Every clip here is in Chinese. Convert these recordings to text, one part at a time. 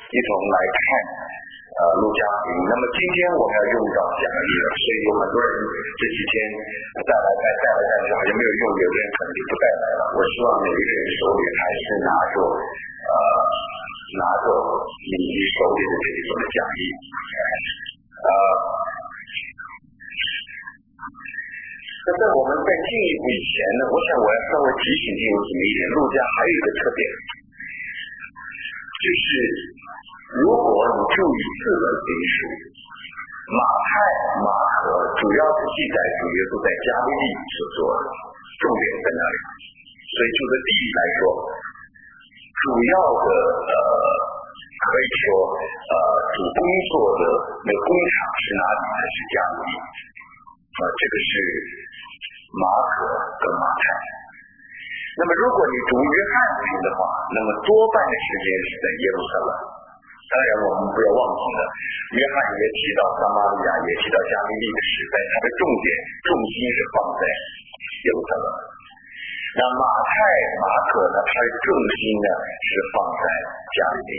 一同来看路加福音。那么今天我们要用到讲义了，所以有很多人这几天带来，但是好像没有用，有的人可能就不带来了。我希望每一个人手里还是拿着你手里的这一本讲义。那在我们在进一步以前呢，我想我要稍微提醒弟兄姊妹一点，路加还有一个特点，就是如果你注意4本经书，马太、马可主要是记载主耶稣在加利利所做的，重点在那里。所以就这地理来说，主要的可以说主工作的那个工厂是哪里呢？是加利利。这个是马可跟马太。那么如果你读约翰福音的话，那么多半的时间是在耶路撒冷。当然我们不要忘记了，约翰也提到撒玛利亚，也提到加利利的时代，它的重心是放在耶路撒冷。那马太、马可呢，它的重心呢是放在加利利。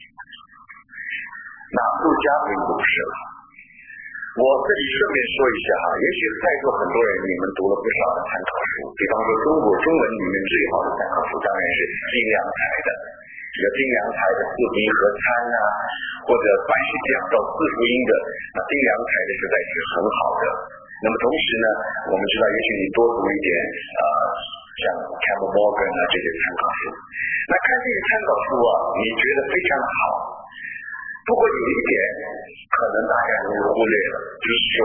那路加福音不是了。我这里顺便说一下也许在座很多人你们读了不少的参考书，比方说中国中文里面最好的参考书当然是金良才的，这个金良才的四福音合参或者凡是讲到四福音的，那金良才的实在是很好的。那么同时呢，我们知道也许你多读一点像 Campbell Morgan 这些参考书，那看这些参考书你觉得非常的好。不过有一点可能大家容易忽略了，就是说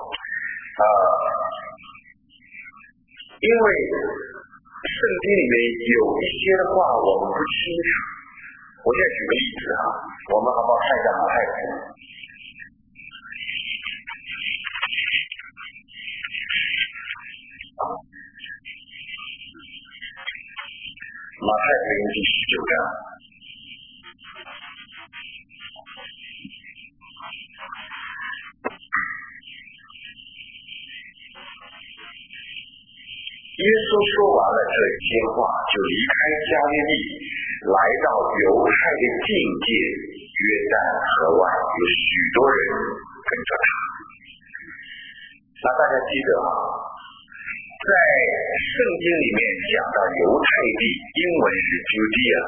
因为圣经里面有一些的话我们不清楚。我现在举个例子我们好不好看一下马太福音？马太福音第19章。耶稣说完了这些话，就离开加利利，来到犹太的境界约旦河外，有许多人跟着他。那大家记得在圣经里面讲到犹太地，英文是 Judea。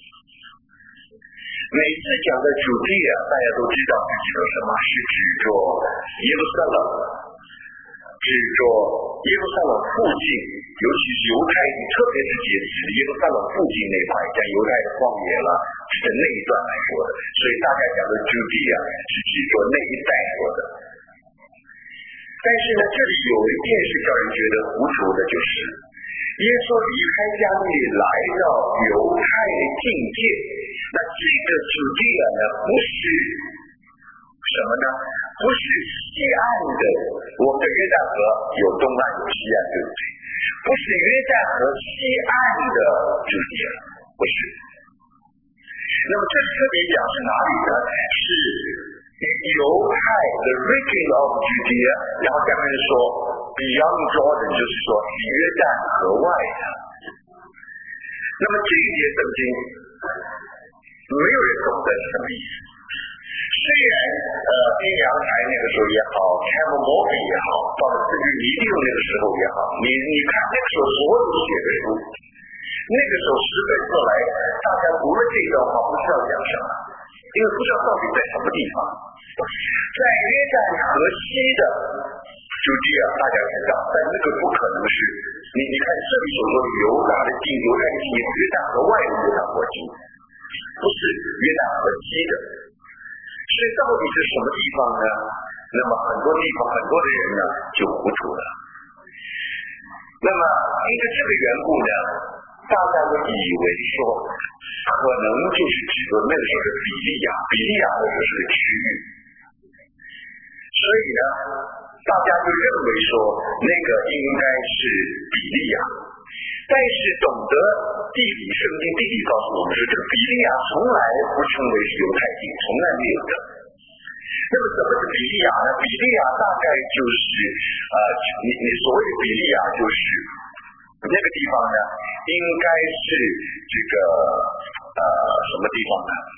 每次讲到 Judea， 大家都知道是指着什么？是指着耶路撒冷，指着耶路撒冷附近，尤其是犹太地，特别是指耶路撒冷附近那块，像犹太的荒野了，是那一段来说的。所以大家讲的 Judea 是指着那一带说的。但是呢，这里有一件事叫人觉得糊涂的，就是耶稣离开加利利来到犹太的境界，那这个Judea呢，不是什么呢？不是西岸的，我们的约旦河有东岸有西岸，对不对？不是约旦河西岸的Judea，不是。那么这特别讲是哪里呢？是犹太的 region of Judea， 然后下面说 beyond Jordan， 就是说约旦河外的。那么这一节圣经没有人懂得是什么意思。虽然金良才那个时候也好 Campbell Morgan 也好，到了自治尼利用那个时候也好，你看那个时候所有写的书，那个时候10本过来，大家读了这段话不知道讲什么，因为不知道到底在什么地方。在约旦河西的Judea，大家知道，但那个不可能是你看这里所说的犹太的境界，约旦河外的约旦河境，不是约旦河西的。所以到底是什么地方呢？那么很多地方很多的人呢就糊涂了。那么因为这个缘故呢，大家都以为说可能就是指着那个时候的比利亚的就是个区域，所以呢大家就认为说那个应该是比利亚。但是懂得地理，圣经地理告诉我们说，这个比利亚从来不称为是犹太地，从来没有的。那么什么是比利亚呢？比利亚大概就是你所谓的比利亚就是那个地方呢，应该是这个什么地方呢？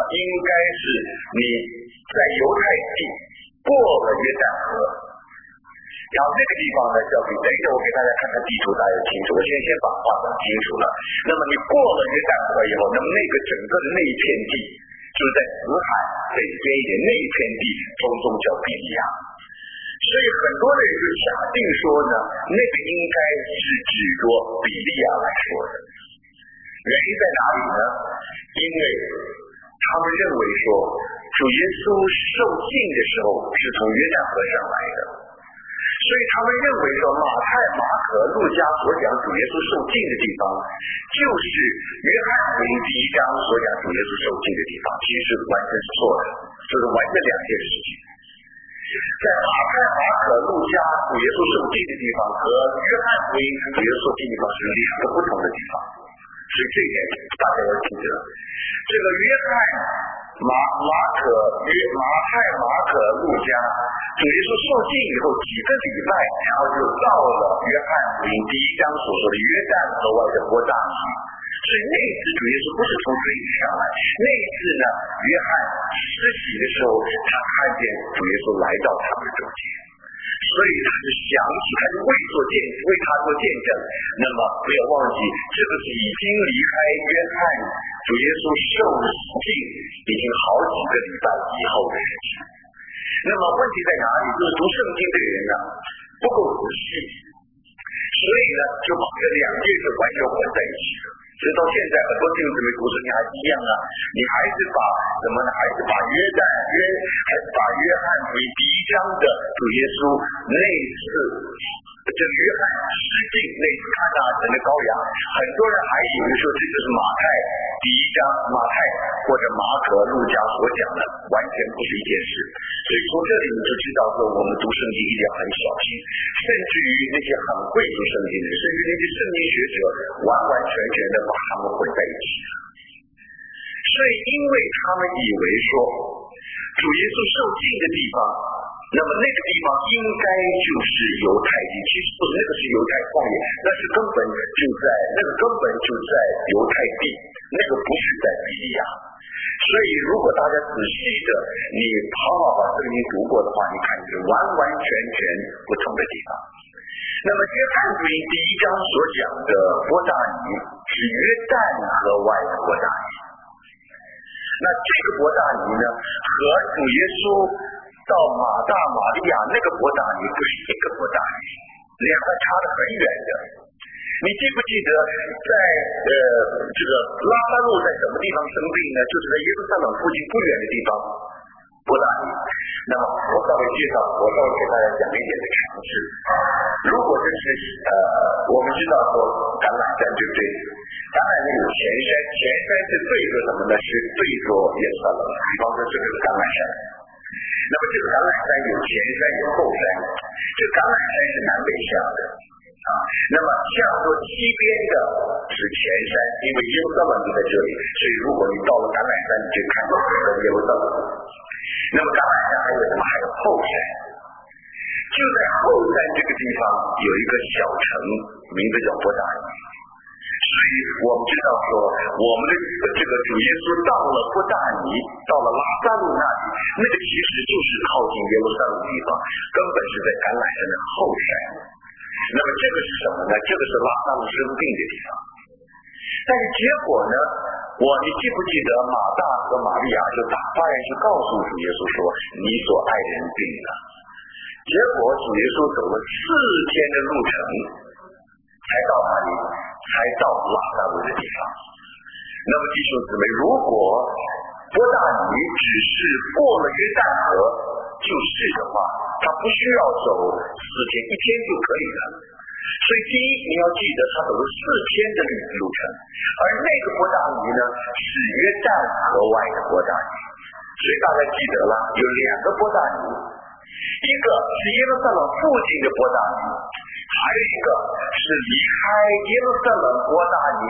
应该是你在犹太地过了约旦河。然后这个地方呢叫比，等一下我给大家看看地图，大家清楚。我先把话讲清楚了。那么你过了约旦河以后，那么那个整个的那一片地，就是在死海北边一点那一片地，通通叫比利亚。所以很多人就假定说呢，那个应该是指着比利亚来说的。原因在哪里呢？因为他们认为说，主耶稣受浸的时候是从约旦河上来的。所以他们认为说，马太、马可、路加所讲主耶稣受浸的地方，就是约翰福音第1章所讲主耶稣受浸的地方，其实是完全是错的，这是完全两件事情。在马太、马可、路加主耶稣受浸的地方和约翰福音主耶稣受浸的地方是两个不同的地方，所以这一点大家要记得。这个约翰、马太、马可、路加主耶稣受浸以后几个礼拜，然后就到了约翰福音第1章所说的约旦河外的伯大尼。所以那一次主耶稣不是从水里上来，那一次呢，约翰施洗的时候，他看见主耶稣来到他们的中间，所以他就想起，他就为他做见证。那么不要忘记，这个是已经离开约翰主耶稣受浸已经好几个礼拜以后的事情。那么问题在哪里？就是读圣经的人呢不够仔细，所以呢就把这两件事完全混在一起了。所以到现在很多弟兄姊妹读圣经还是一样啊，你还是把什么呢？还是把约翰福音第1章的主耶稣那次，这约翰施浸那次看大神的羔羊，很多人还以为说这就是马太第1章，马太或者马可、路加所讲的，完全不是一件事。所以从这里你就知道说，我们读圣经一定要很小心，甚至于那些很会读圣经的，甚至那些圣经学者，完完全全的把他们混在一起。所以因为他们以为说主耶稣受浸的地方，那么那个地方应该就是犹太地，其实不是，那个是犹太旷野，那根本就在犹太地，那个不是在比利亚。所以如果大家仔细的你好好把圣经读过的话，你看是完完全全不同的地方。那么约翰福音第1章所讲的伯大尼是约旦河外的伯大尼，那这个伯大尼呢和主耶稣到马大马利亚那个伯大尼不是一个伯大尼，两个差得很远的。你记不记得在这个拉萨路在什么地方生病呢？就是在耶路撒冷附近不远的地方，伯大尼。那么我稍微给大家讲一点的常识。如果这是我们知道说橄榄山对不对？橄榄山有前山，前山是对着什么呢？是对着耶路撒冷。比方说这个是橄榄山，那么这个橄榄山有前山有后山，这橄榄山是南北向的。那么像说西边的是前山，因为耶路撒冷就在这里，所以如果你到了橄榄山，你就看到耶路撒冷。那么橄榄山还有什么？还有后山。就在后山这个地方有一个小城，名字叫伯大尼。所以我们知道说，我们的这个主耶稣到了伯大尼，到了拉萨路那里，那个其实就是靠近耶路撒冷的地方，根本是在橄榄山的后山。那么这个是什么呢？这个是拉萨路生病的地方。但是结果呢，你记不记得马大和玛利亚就打发人去告诉主耶稣说，你所爱的人病了。结果主耶稣走了4天的路程，才到哪里？才到拉萨路的地方。那么弟兄姊妹，如果伯大尼只是过了约旦河就是的话，他不需要走4天，1天就可以了。所以第一，你要记得他走了4天的路程，而那个伯大尼呢是约旦河外的伯大尼。所以大家记得了，有2个伯大尼，一个是耶路撒冷附近的伯大尼，还有一个是离开耶路撒冷伯大尼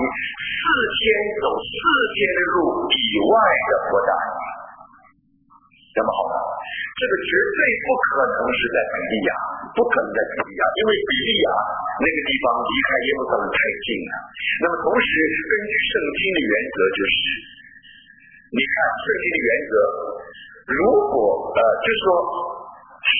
4天走4天的路以外的伯大尼。那么好了，这个绝对不可能是在比利亚，不可能在比利亚，因为比利亚那个地方离开耶路撒冷太近了。那么同时根据圣经的原则，就是你看圣经的原则，如果就是说，除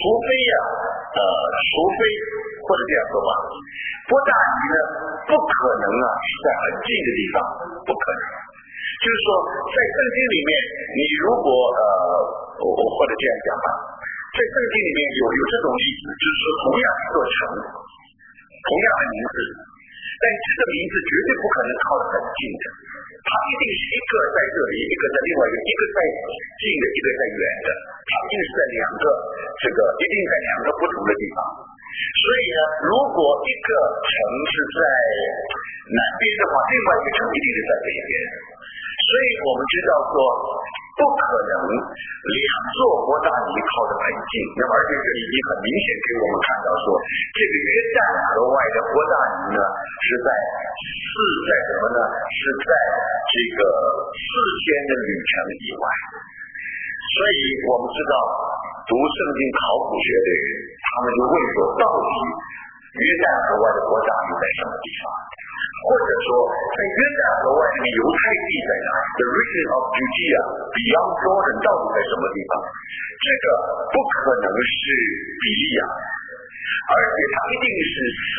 非或者这样说吧，伯大尼呢不可能是在很近的地方，不可能。就是说，在圣经里面，你如果或者这样讲吧，在圣经里面有这种例子，就是说同样一座城，同样的名字，但这个名字绝对不可能靠得很近的，它一定是一个在这里，一个在另外一个在近的，一个在远的，它一定是在一定在两个不同的地方。所以呢，如果一个城是在南边的话，另外一个城一定是在北边。所以我们知道说，不可能两座伯大尼靠得很近。那么而且这里已经很明显给我们看到说，这个约旦河外的伯大尼呢，是在什么呢？是在这个4天的旅程以外。所以我们知道，读圣经考古学的人，他们就问说，到底约旦河外的伯大尼在什么地方？或者说，在约旦河外那个犹太地在哪里 ？The region of Judea beyond Jordan 到底在什么地方？这个不可能是比利亚，而且它一定是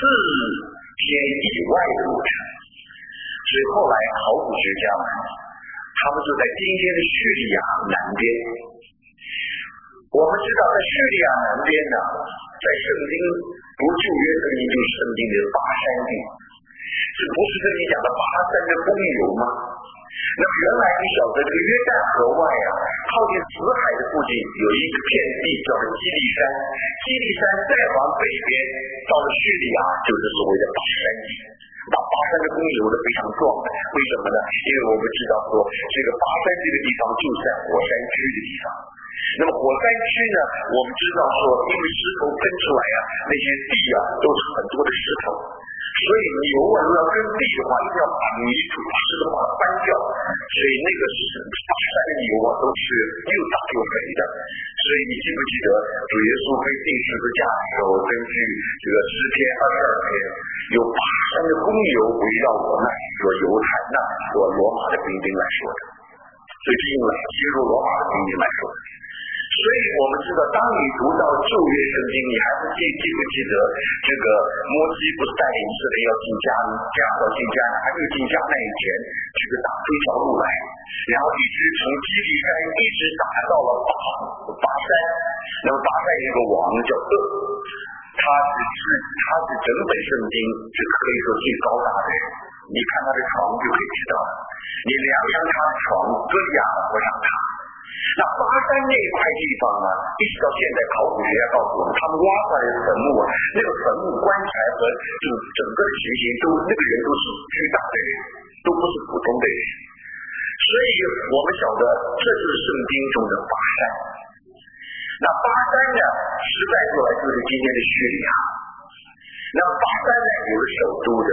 4天以外的路程。所以后来考古学家们，他们就在今天的叙利亚南边。我们知道，在叙利亚南边呢，在圣经读旧约圣经就是圣经的巴山地。这不是跟你讲的巴山的公牛吗？那么原来你晓得这个约旦河外靠近死海的附近有一个片地叫做基利山，基利山再往北边到了叙利亚就是所谓的巴山地。巴山的公牛呢非常壮的，为什么呢？因为我们知道说这个巴山这个地方就是在火山区的地方。那么火山区呢，我们知道说，因为石头分出来那些地都是很多的石头，所以牛如果要耕地的话，一定要把泥土石头把它搬掉，所以那个巴山的牛都是又大又肥的。所以你记不记得主耶稣被钉十字架的时候，根据这个诗篇22篇，有巴山的公牛围绕我那说犹太那说罗马的兵丁来说的，所以是用来揭露罗马的兵丁来说的。所以我们知道，当你读到旧约圣经，你还是记不记得这个摩西不是带领以色列要进迦南，还没有进迦南以前，这个打出一条路来，然后一直从基利山一直打到了巴山。那么巴山有一个王叫噩，他是整本圣经这可以说最高大的人。你看他的床就可以知道了，你量量他的床，哥利亚不上他。那巴山那一块地方一直到现在考古学家告诉我们，他们挖出来的坟墓那个坟墓棺材和整个的情形那个人都是巨大的人，都不是普通的人。所以我们晓得这就是圣经中的巴山。那巴山呢，实在说来就是今天的叙利亚。那巴山呢有个首都的，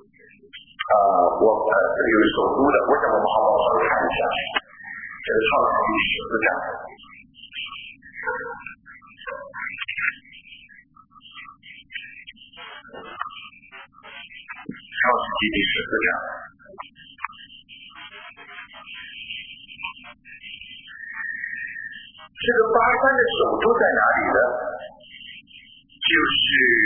这里有个首都的，我想我们好好看一下。这个创世纪14章，创世纪第14章。这个巴山的首都在哪里呢？就是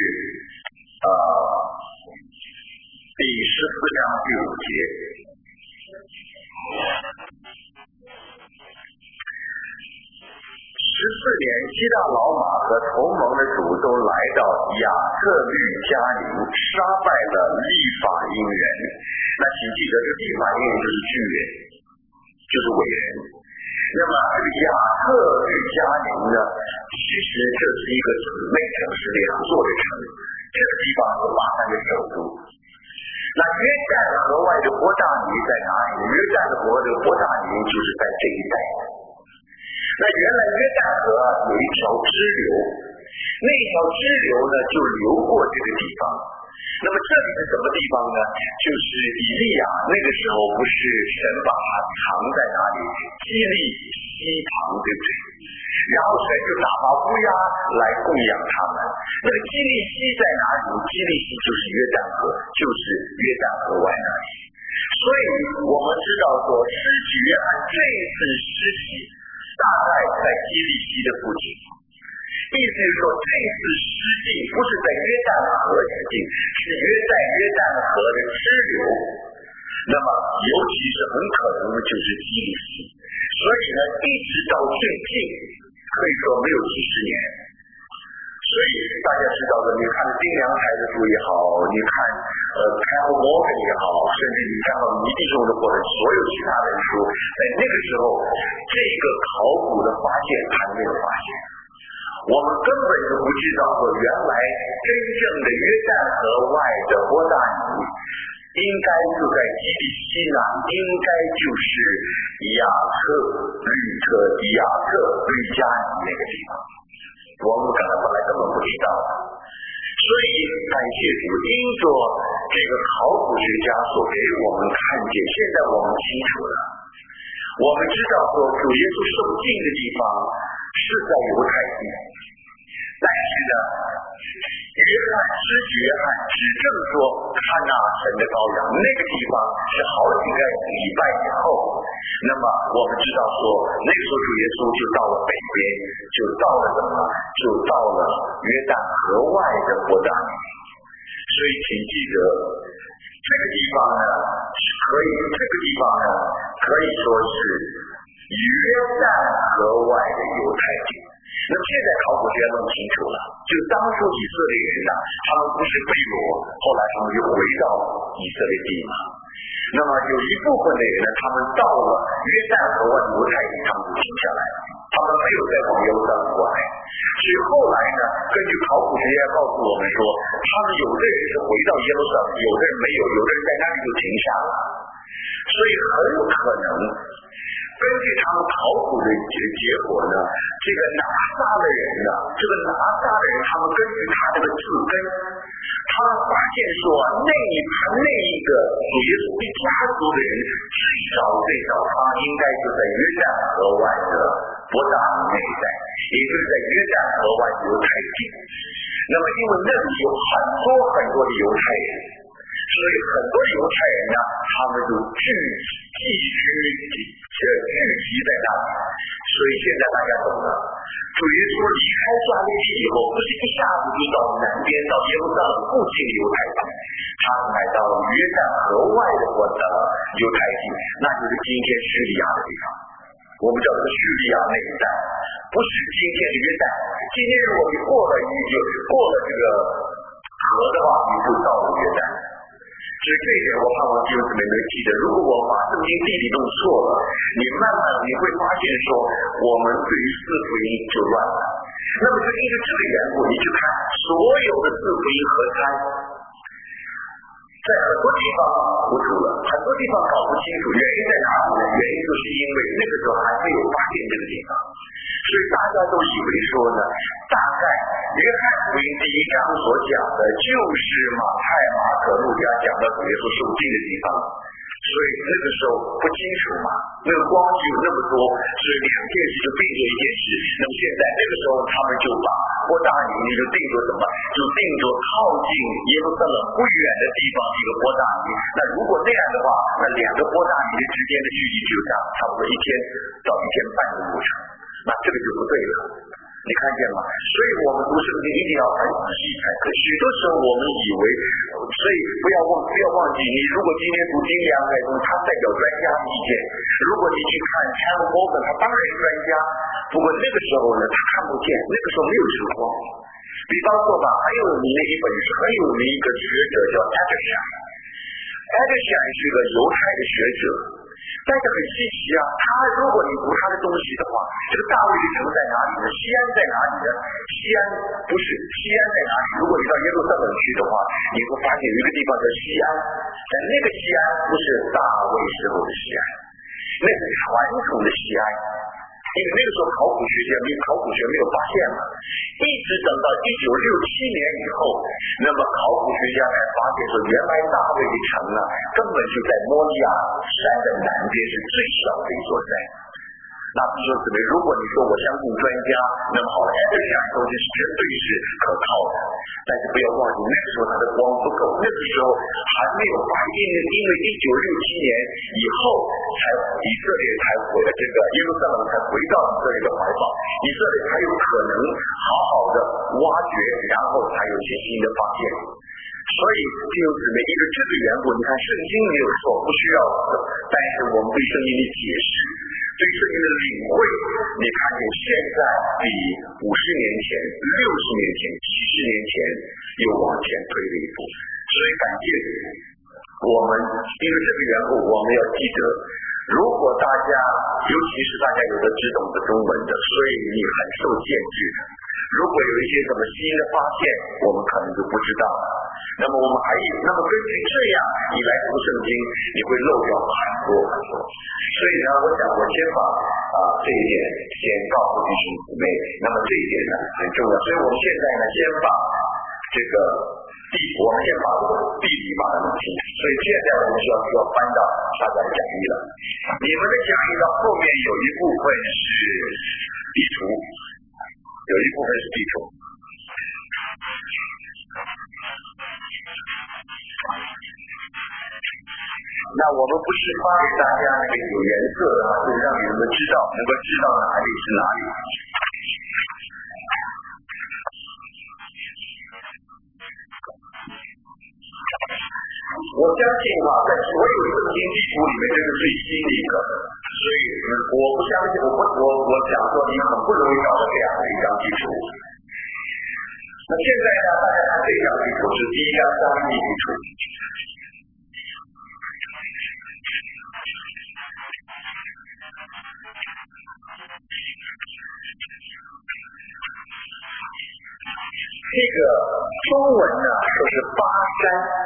第14章第5节。14年，希腊老马和同盟的主都来到亚特律加林，杀败了利法因人。那请记得，这利法因人就是巨人，就是伟人。那么这个亚特律加林呢，其实这是一个姊妹城市，两座的城。这个地方是巴山的首都。那约旦河外的伯大尼在哪里？约旦河的伯大尼就是在这一带。那原来约旦河有一条支流，那条支流呢就流过这个地方。那么这里是什么地方呢？就是以利亚那个时候不是神把他藏在哪里？基利西堂，对不对？然后神就打发乌鸦来供养他们。那个基利西在哪里？基利西就是约旦河，就是约旦河外那里。 所以我们知道说，施洗约翰这一次施洗大概在基利西的附近，意思是说这次施浸不是在约旦河施浸，是在约旦河的支流，那么尤其是很可能就是基利西，所以呢一直到最近可以说没有几十年。所以大家知道的，你看丁良才的书也好，你看Carol Morgan 也好，甚至你看到迷弟兄的或者所有其他的书，在那个时候这个考古的发现还没有发现，我们根本就不知道说原来真正的约旦河外的伯大尼应该就在基利西南，应该就是雅各吕加尼那个地方，我们可能本来根本不知道。所以感谢主，因着这个考古学家所给我们看见，现在我们清楚了，我们知道说主耶稣受浸的地方是在犹太地，但是呢施洗约翰指证说看那神的羔羊，那个地方是好几个礼拜以后，那么我们知道说那个时候主耶稣就到了北边，就到了什么？就到了约旦河外的伯大尼。所以请记得这个地方呢可以说是约旦河外的犹太地。那么现在考古学弄清楚了，就当初以色列人呢，他们不是被掳，后来他们就回到以色列地嘛。那么有一部分的人呢，他们到了约旦河外犹太地，他们就停下来了，他们没有再往耶路撒冷过来。所以后来呢，根据考古学家告诉我们说，他们有的人是回到耶路撒冷，有的人没有，有的人在那里就停下了。所以很有可能根据他们考古的结果呢，这个拿撒勒人他们根据他这个字根，他们发现说那一个主耶稣一家族的人最少他应该就在约旦河外的伯大尼那一带，也就是在约旦河外的犹太地。那么因为那里有很多的犹太人，所以很多的犹太人呢，他们就聚集在那里。所以现在大家懂了，主耶稣离开加利利以后，不是一下子就到南边到耶路撒冷附近的犹太地，他来到约旦河外的犹太地，那就是今天叙利亚的地方。我们叫这个叙利亚那一带，不是今天的约旦。今天如果你过了这个河的话，你就到了约旦。所以这一点我盼望弟兄姊妹能记得，如果我把圣经地理弄错了，你慢慢你会发现说我们对于四福音就乱了。那么就因为这个缘故，你去看所有的四福音合参，在很多地方糊涂了，很多地方搞不清楚原因在哪里呢？原因就是因为那个时候还没有发现这个地方，所以大家都以为说呢，大概约翰福音第1章所讲的就是马太、马可、路加讲的主耶稣受浸的地方，所以那个时候不清楚嘛，那个光就有那么多，所以两件事就并作一件事。那么现在那个时候他们就把伯大尼就定作什么？就定作靠近耶路撒冷不远的地方一个伯大尼。那如果这样的话，那两个伯大尼之间的距离就这样，差不多1天到1天半的路程，那这个就不对了。你看见吗？所以我们读圣经一定要很仔细才可以。许多时候我们以为，所以不要忘记，你如果今天读经良来他代表专家的意见。如果你去看Carol Morgan，他当然是专家，不过那个时候呢，他看不见，那个时候没有时光。比方说吧，很有名的一本书，很有名一个学者叫Edison是个犹太的学者。但是很稀奇啊，如果你读他的东西的话，这个大卫的城在哪里呢？西安在哪里呢？西安在哪里？如果你到耶路撒冷去的话，你会发现有一个地方叫西安，但那个西安不是大卫时候的西安，那是传统的西安。因为那个时候考古学没有发现嘛，一直等到1967年以后，那么考古学家才发现说，原来大卫的城呢，根本就在摩利亚山的南边，是最小的一座山。 那弟兄姊妹，如果你说我相信专家，那么好了，这样东西是绝对是可靠的。但是不要忘记，那个时候它的光不够，那个时候还没有发现，因为1967年以后才以色列才回了这个耶路撒冷才回到以色列的怀抱，以色列才有可能好好的挖掘，然后才有些新的发现。所以弟兄姊妹，因为这个缘故，你看圣经没有错，不需要的，但是我们对圣经的解释，对圣经的领会，你看见现在比50年前、60年前、70年前又往前推了一步。所以感谢我们，因为这个缘故，我们要记得，如果大家，尤其是大家有的只懂得中文的，所以你很受限制的。如果有一些什么新的发现，我们可能就不知道了。那么我们那么根据这样你来读圣经，你会漏掉很多很多。所以呢，我想我先把这一点先告诉弟兄姊妹。那么这一点呢很重要，所以我们现在呢先把这个我们先把地理把它弄清楚。所以现在我们需要搬到大家的讲义了。你们的讲义的后面有一部分是地图，有一部分是地图。那我们不是发给大家那个有颜色的，就是让你们知道，能够知道哪里是哪里。我相信在所有圣经地图里面，这是最新的一个，所以我不相信，我想说你很不容易找到这样的一张地图。那现在呢，大家看这张地图是第一张3D地图。这个中文呢说是巴山，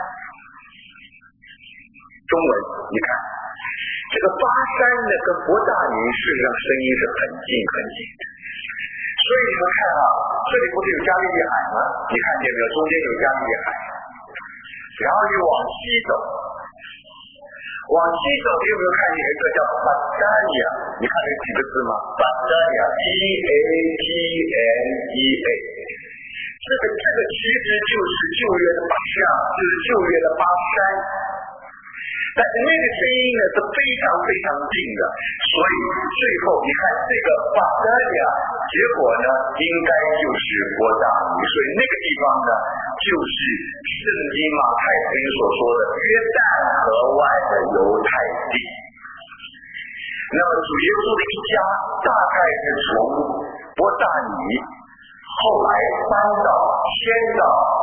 中文你看这个巴山呢跟博大尼事实上声音是很近很近的，所以你们看这里不是有加利利海吗？你看见没有？中间有加利利海，然后你往西走，你有没有看见一个叫巴达尼亚？你看这几个字吗？巴达尼亚 ，P-A-T-N-E-A。这个其实就是旧约的巴山，就是旧约的巴山，但是那个声音呢是非常非常近的，所以最后你看这个巴达尼亚，结果呢应该就是博大尼，所以那个地方呢就是圣经马太福音所说的约旦河湾的犹太地。那么主耶稣的一家大概是从博大尼后来迁到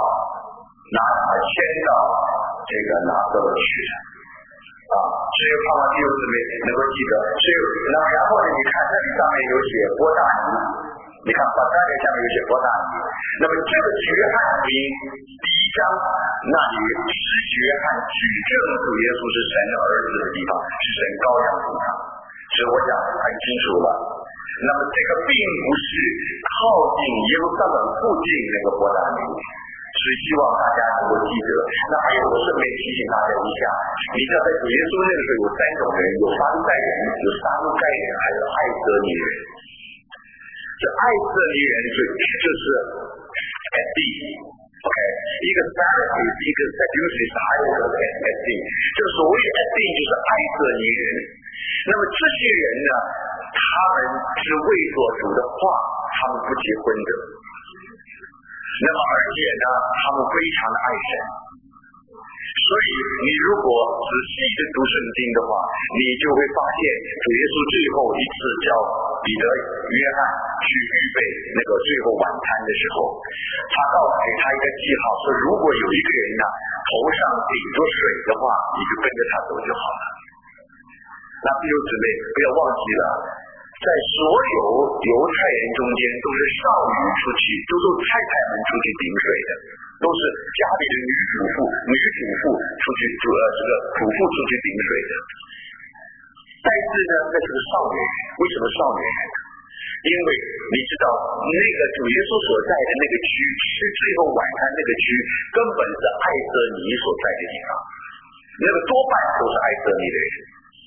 这个拿撒勒去的所以盼望弟兄姊妹能够记得。所以然后呢，你看这里上面有写博大尼，你看把这里下面有写博大尼。那么这个约翰福音第1章那里是约翰举证主耶稣是神的儿子的地方，是神羔羊的地方，所以我讲很清楚了。那么这个并不是靠近耶路撒冷附近那个博大尼，所以希望大家能够记得。那还有我顺便提醒大家一下，你知道在主耶稣那个时候有3种人，有法利赛人，有撒都该人，还有爱色尼人。这爱色尼人就是FD OK， 一个 Pharisees， 一个 Sadducees， 还有一个 FD， 这个所谓的 FD 就是爱色尼人。那么这些人呢，他们是为做主的话，他们不结婚的。那么而且呢，他们非常的爱神。所以你如果仔细的读圣经的话，你就会发现主耶稣最后一次叫彼得、约翰去预备那个最后晚餐的时候，他给他一个记号，说如果有一个人呢头上顶着水的话，你就跟着他走就好了。那弟兄姊妹不要忘记了，在所有犹太人中间都是少女出去，都是太太们出去顶水的，都是家里的女主妇出去这个主妇出去顶水的。但是呢，那是个少女人。为什么少女人？因为你知道那个主耶稣所在的那个区，吃最后晚餐那个区根本是爱色尼所在的地方，那个多半都是爱色尼的人。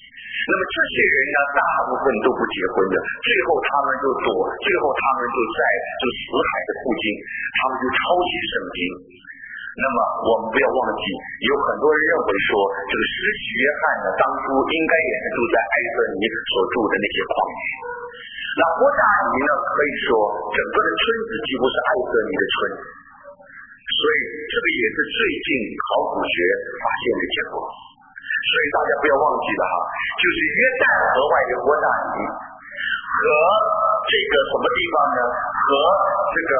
那么这些人呢，大部分都不结婚的，最后他们就在死海的附近，他们就抄写圣经。那么我们不要忘记，有很多人认为说，这个施洗约翰呢，当初应该也是住在埃瑟尼所住的那些旷野。那伯大尼呢，可以说整个的村子几乎是埃瑟尼的村，所以这个也是最近考古学发现的结果。所以大家不要忘记了哈，就是约旦河外的伯大尼和这个什么地方呢？和这个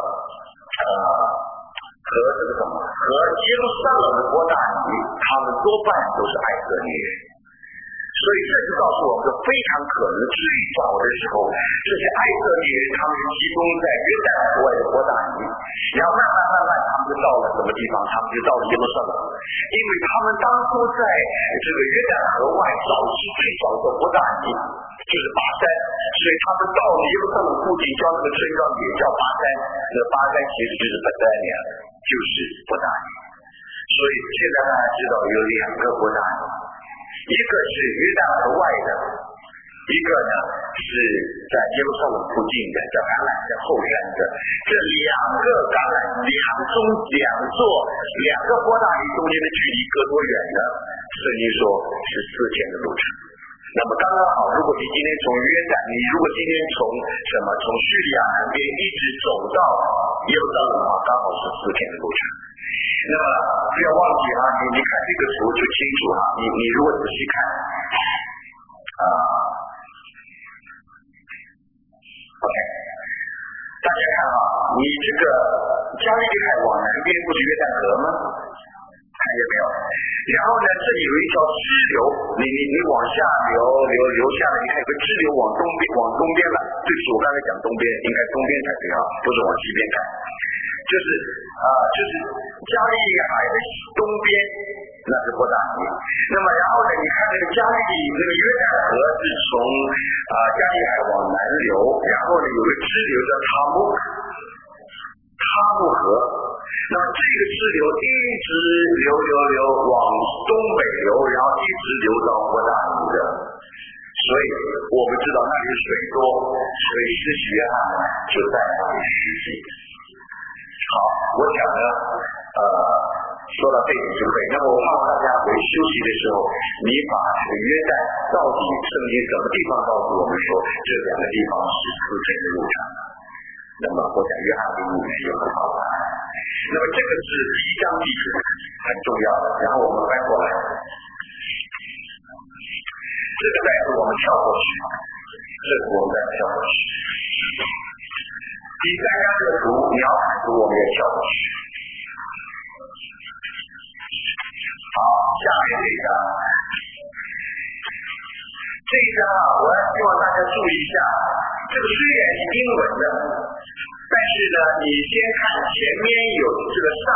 耶路撒冷的伯大尼，他们多半都是埃瑟尼人。所以这就告诉我们，非常可能最早的时候，这些埃瑟尼人他们是集中在约旦河外的伯大尼，然后慢慢他们就到了什么地方？他们就到了耶路撒冷，因为他们当初在这个约旦河外早期最早的伯大尼就是巴山，所以他们到了耶路撒冷附近叫那个村庄也叫巴山，那个巴山其实就是本代年，就是伯大尼。所以现在大家知道有两个伯大尼，一个是约旦河外的，一个呢是在耶路撒冷附近的，叫橄榄山后山的。这两个橄榄两个伯大尼中间的距离隔多远呢？圣经说是4000的路程。那么刚刚好，如果你今天从约旦，你如果今天从叙利亚南边一直走到耶路撒冷的话，刚好是4000的路程。那么不要忘记啊，你看这个图就清楚哈。你如果仔细看OK， 大家看啊，你这个加利利海往南边不是约旦河吗？看见没有？然后呢，这里有一条支流，你往下流下来，你看有个支流往东边了。对不起，我刚才讲东边，应该东边才对啊，不是往西边看。就是加利利海的东边，那是伯大尼。那么然后呢，你看那个加利利那个约旦河是从加利利海往南流，然后呢有个支流叫哈木河。那么这个支流一直流往东北流，然后一直流到伯大尼的。所以我们知道那里水多，所以施洗约翰就在那里施洗。好，我想呢，说到这里就可以。那么我盼望大家回休息的时候，你把这个约旦到底圣经什么地方告诉我们说这两个地方是4000的路程。那么我想约翰福音是有很好的。那么这个是第一章记述很重要的，然后我们翻过来，这个袋子我们跳过去，这个我们再跳过去。第三章这个图，描述图我们也跳过去。好，下面这一章，我希望大家注意一下，这个虽然是英文的，但是呢，你先看前面有这个上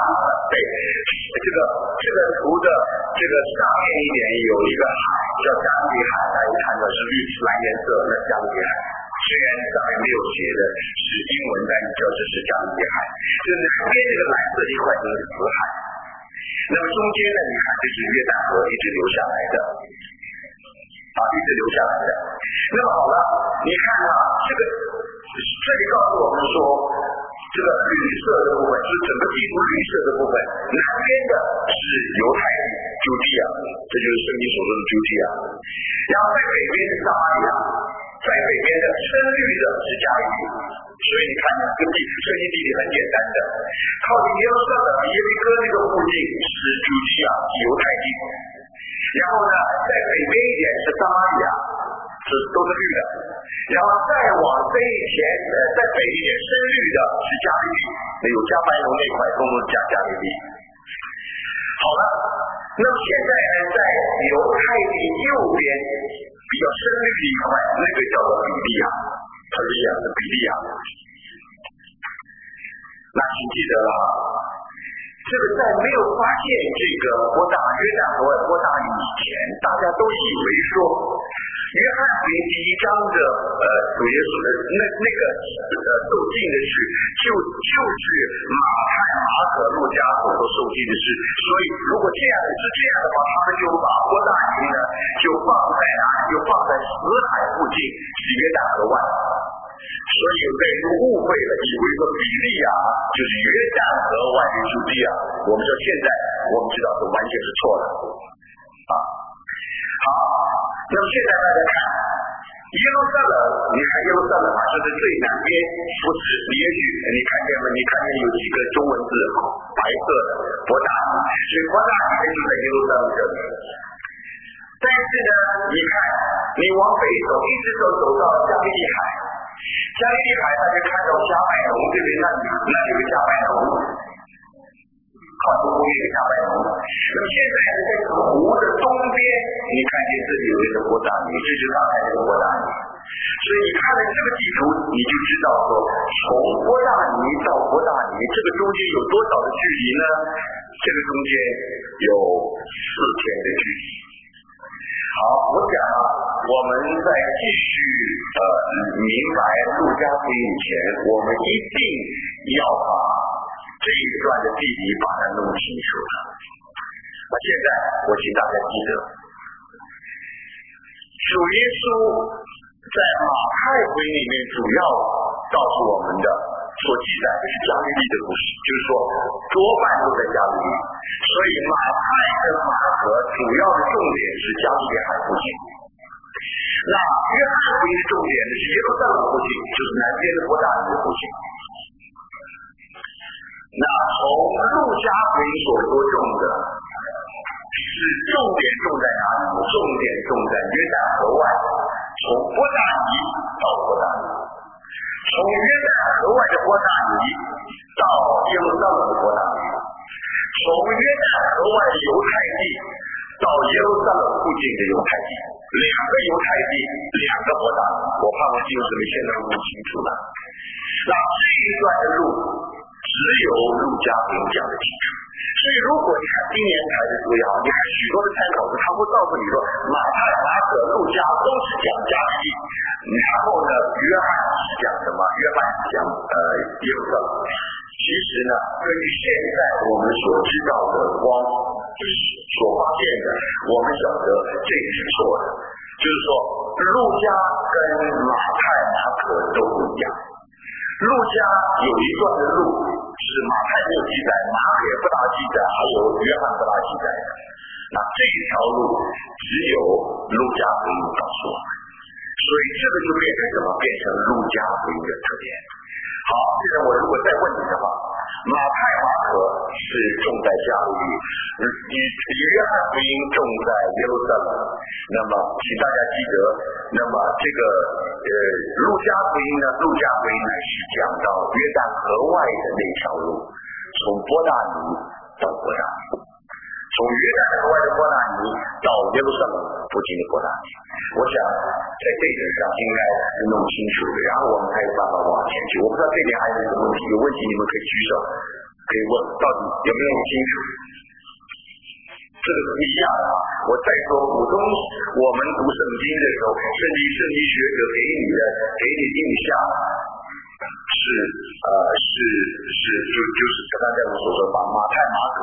这个图的这个上面一点有一个海，叫加利利海，大家看到是蓝颜色的加利利海。虽然上面没有写的是英文，但你知道这是加利利海。这南边这个蓝色一块就是死海，那么中间呢，你看这是约旦河一直流下来的，一直流下来的。那么好了，你看啊，这里告诉我们说，这个绿色的部分是整个地图绿色的部分，南边的是犹太地犹地亚，这就是圣经所说的犹地亚。然后在北边是撒玛利亚，在北边的深绿的是加利利。所以你看，跟圣经地理很简单的，靠近耶路撒冷耶利哥那个附近是犹地亚，是犹太地。然后呢，在北边一点是撒玛利亚，都是绿的。然后再往北一点，在北一点深绿的是加利利，有加白龙那块都是加利利。好了，那么现在呢，在犹太地右边比较深绿的一块，那个叫做比利亚，它是讲的比利亚。那请记得了， 这个在没有发现这个约旦河外伯大尼以前，大家都以为说约翰福音第1章的主耶稣的那个受尽的事，就是马太、马可、路加所受尽的事。所以如果这样的话，他们就把伯大尼呢就放在哪里？就放在死海附近，是约旦河外。所以有的人就误会了，以为说比利亚就是约旦河外的土地啊。我们说现在我们知道这完全是错的啊。好，那么现在大家看耶路撒冷，你看耶路撒冷啊，这是最南边，不是？也许你看见了，你看见有几个中文字白色的伯大尼，所以伯大尼就在耶路撒冷这里。但是呢，你看你往北走，一直走到加利利海。加利利海，大家看到加百农这边，那有个加百农，靠近工业的加百农。那么现在在这个湖的东边，你看见这里有一个伯大尼，这就是刚才这个伯大尼。所以你看了这个地图，你就知道说，从伯大尼到伯大尼，这个中间有多少的距离呢？这个中间有4天的距离。好，我讲我们在继续明白路加福音以前，我们一定要把这一段的地理把它弄清楚了。现在我请大家记得，主耶稣在马太福音里面主要告诉我们的所记载的是加利利的故事，就是说多半都在加利利，所以马太跟马可主要的重点是加利利海附近。那约翰福音的重点呢是耶路撒冷附近，就是南边的伯大尼的附近。那从路加福音所着重的是重点重在哪里？重点重在约旦河外，从伯大尼到伯大尼，从约旦河外的伯大尼到耶路撒冷的伯大尼，从约旦河外的犹太地到耶路撒冷附近的犹太地，两个犹太地，两个伯大尼。我怕我弟兄姊妹现在弄清楚了。那这一段的路只有路加福音讲的清楚。所以如果你看今年台的书也好，你看许多的参考书，他会告诉你说马太、马可、路加都是讲加利利，然后呢约翰是讲什么？约翰是讲耶路撒冷。其实呢，根据现在我们所知道的光所发现的，我们晓得这也是错的。就是说路加跟马太、马可都不一样。路加有一段的路是马太没有记载，马可也不大记载，还有约翰不大记载的。那这一条路只有路加福音告诉我们，所以这个就变成什么？变成路加福音的特点。好，现在我如果再问你的话，马太、马可是重在加利利，约翰福音重在耶路撒冷。那么，请大家记得，那么这个路加福音呢？路加福音呢是讲到约旦河外的那条路，从伯大尼到伯大尼，从约旦河外的伯大尼到耶路撒冷附近的伯大尼。我想在这点上应该弄清楚，然后我们才有办法往前去。我不知道这点还有什么问题，有问题你们可以举手，可以问，到底有没有弄清楚？这个是不一样的啊！我再说，普通我们读圣经的时候，圣经学者给你印象就是刚才我所说，把马太、马可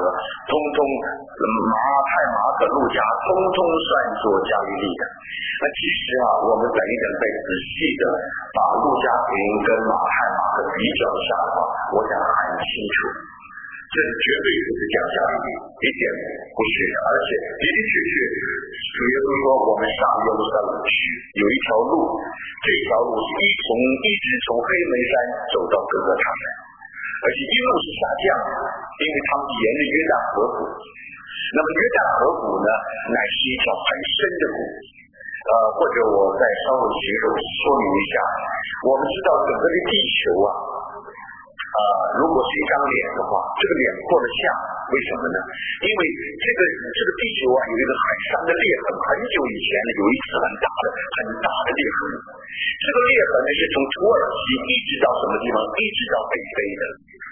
路加通通算作加利利的。那其实我们等一等再仔细的把路加福音跟马太、马可比较一下的话，我想很清楚，这绝对不是讲加利利，一点不是，而且的的确确，主耶稣说我们上耶路撒冷去，有一条路，这条路是一直从黑门山走到各个场山，而且一路是下降的，因为他们沿着约旦河谷。那么约旦河谷呢，乃是一条很深的谷。或者我再稍微说明一下，我们知道整个的地球如果是一张脸的话，这个脸扩得像，为什么呢？因为这个地球有一个很深的裂痕，很久以前呢有一次很大的裂痕，这个裂痕呢是从土耳其一直到什么地方，一直到北非的。所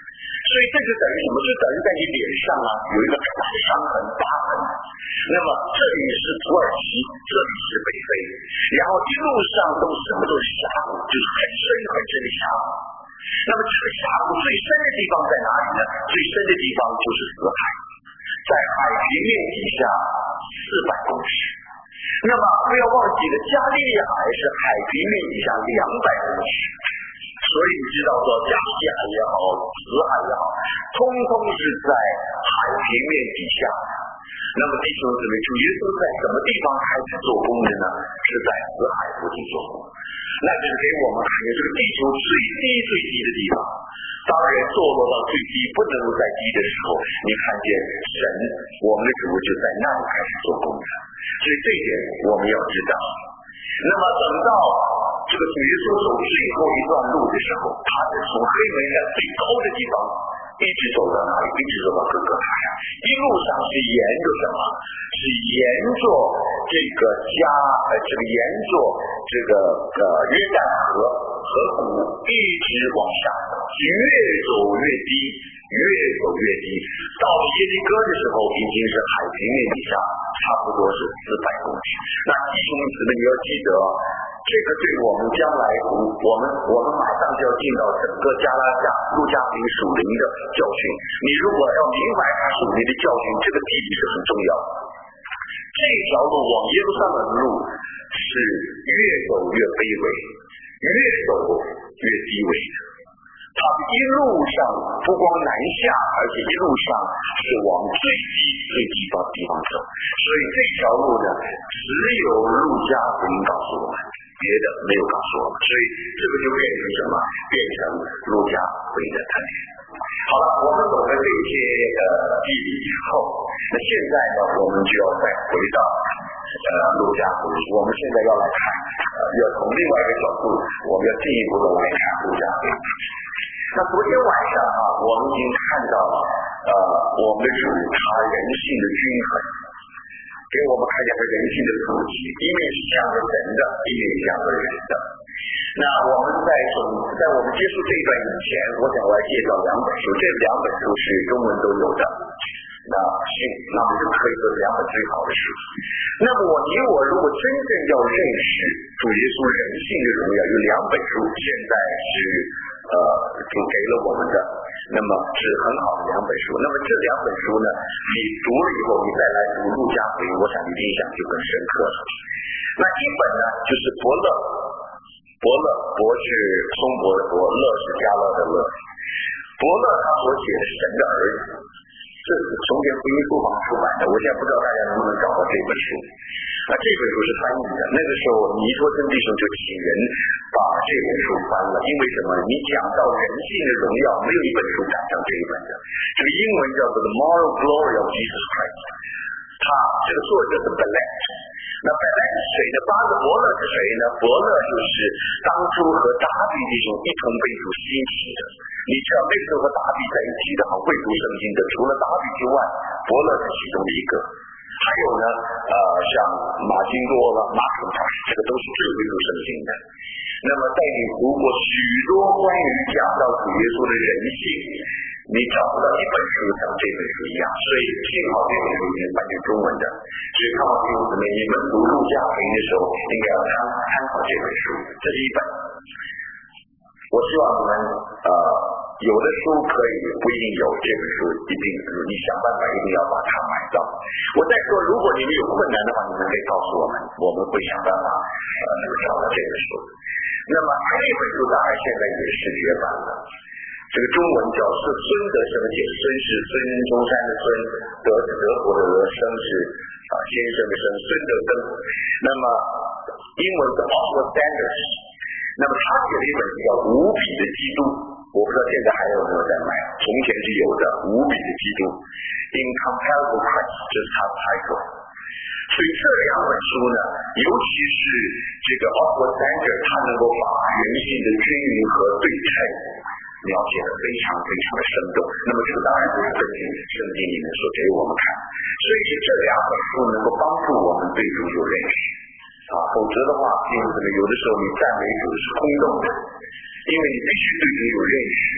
所以这就等于什么？就等于在你脸上啊有一个伤痕疤痕。那么这里是土耳其，这里是北非，然后一路上都什么都是峡谷，就是很深很深的峡谷。那么这个峡谷最深的地方在哪里呢？最深的地方就是死海，在海平面底下400公尺。那么不要忘记了，加利利海是海平面底下200公尺。所以你知道说加利利海也好，死海也好，通通是在海平面底下。那么弟兄姊妹，主耶稣在什么地方开始做工的呢？是在死海附近做工。那就是给我们看见这个地球最低的地方。当人堕落到最低不能够再低的时候，你看见神我们的主就在那里开始做工的。所以这一点我们要知道。那么等到这个主耶稣走最后一段路的时候，他是从黑门山最高的地方一直走到哪里？一直走到哥哥哈呀。一路上是沿着什么？是沿着这个沿着这个约旦河谷一直往下，越走越低，越走越低。到耶利哥的时候，已经是海平面底下差不多是400公尺。那弟兄姊妹，你要记得，这个对我们将来我们马上就要进到整个加拉加路加福音属灵的教训。你如果要明白他属灵的教训，这个地理是很重要的。这条路往耶路撒冷的路是越走越卑微，越走越低微的。他一路上不光南下，而且一路上是往最低的地方走。所以这条路呢，只有路加福音告诉我们，别的没有告诉我们。所以这个就变成什么？变成路加福音的特点。好了，我们懂了这些地理以后，那现在呢，我们就要再回到路加福音。我们现在要来看，要从另外一个角度，我们要进一步的来看路加福音。那昨天晚上啊，我们已经看到我们的主他人性的均衡，给我们看见他人性的普及，一面是向着人的，一面是向着人的。那我们在我们结束这一段以前，我想我要介绍2本书，这2本书是中文都有的。那我们就可以说2本最好的书。那么你我如果真正要认识主耶稣人性的荣耀，有2本书，现在是主给了我们的，那么是很好的2本书。那么这2本书呢，你读了以后，你再来读路加福音，我想你的印象就更深刻了。那一本呢，就是伯乐，伯是松柏的伯，乐是加勒的乐。伯乐他所写的神的儿子，这是从前福音书房出版的，我现在不知道大家能不能找到这本书。那这本书是翻译的，那个时候尼托真弟兄就请人把这本书翻了，因为什么？你讲到人性的荣耀，没有一本书赶上这一本的。这个英文叫做 The Moral Glory of Jesus Christ， 他这个作者是 Bellet。那本来是谁呢？巴勒伯乐是谁呢？伯乐就是当初和达比弟兄一同被主兴起的。你知道那时候和达比在一起的，会读圣经的，除了达比之外，伯乐是其中的一个。还有呢，像马金多了、马可法，这个都是最会读圣经的。那么在你读过许多关于讲到主耶稣的人性，你找不到一本书像这本书一样，所以幸好这本书已经翻成中文的。所以看到弟兄姊妹，你们读路加福音的时候，应该要参考这本书，这是一本。我希望你们有的书可以不一定有，这本书一定你想办法一定要把它买到。我再说，如果你们有困难的话，你们可以告诉我们，我们会想办法找到这本书。那么这本书当然现在也是绝版了，这个中文叫是孙德生写，孙是孙中山的孙，德是德国的德，生是先生的生，孙德生。那么英文是 Oxford Standards。那么他写了一本叫《无比的基督》，我不知道现在还有没有在卖，从前是有的，《无比的基督》Incomparable Christ， 这是他的 title。所以这2本书呢，尤其是这个 Oxford Standard， 它能够把人性的均匀和对称描写得非常非常的生动。那么这个当然就是圣经里面所给我们看，所以这2本书能够帮助我们对主有认识。否则的话，弟兄姊妹，有的时候你赞美主是空洞的，因为你必须对主有认识，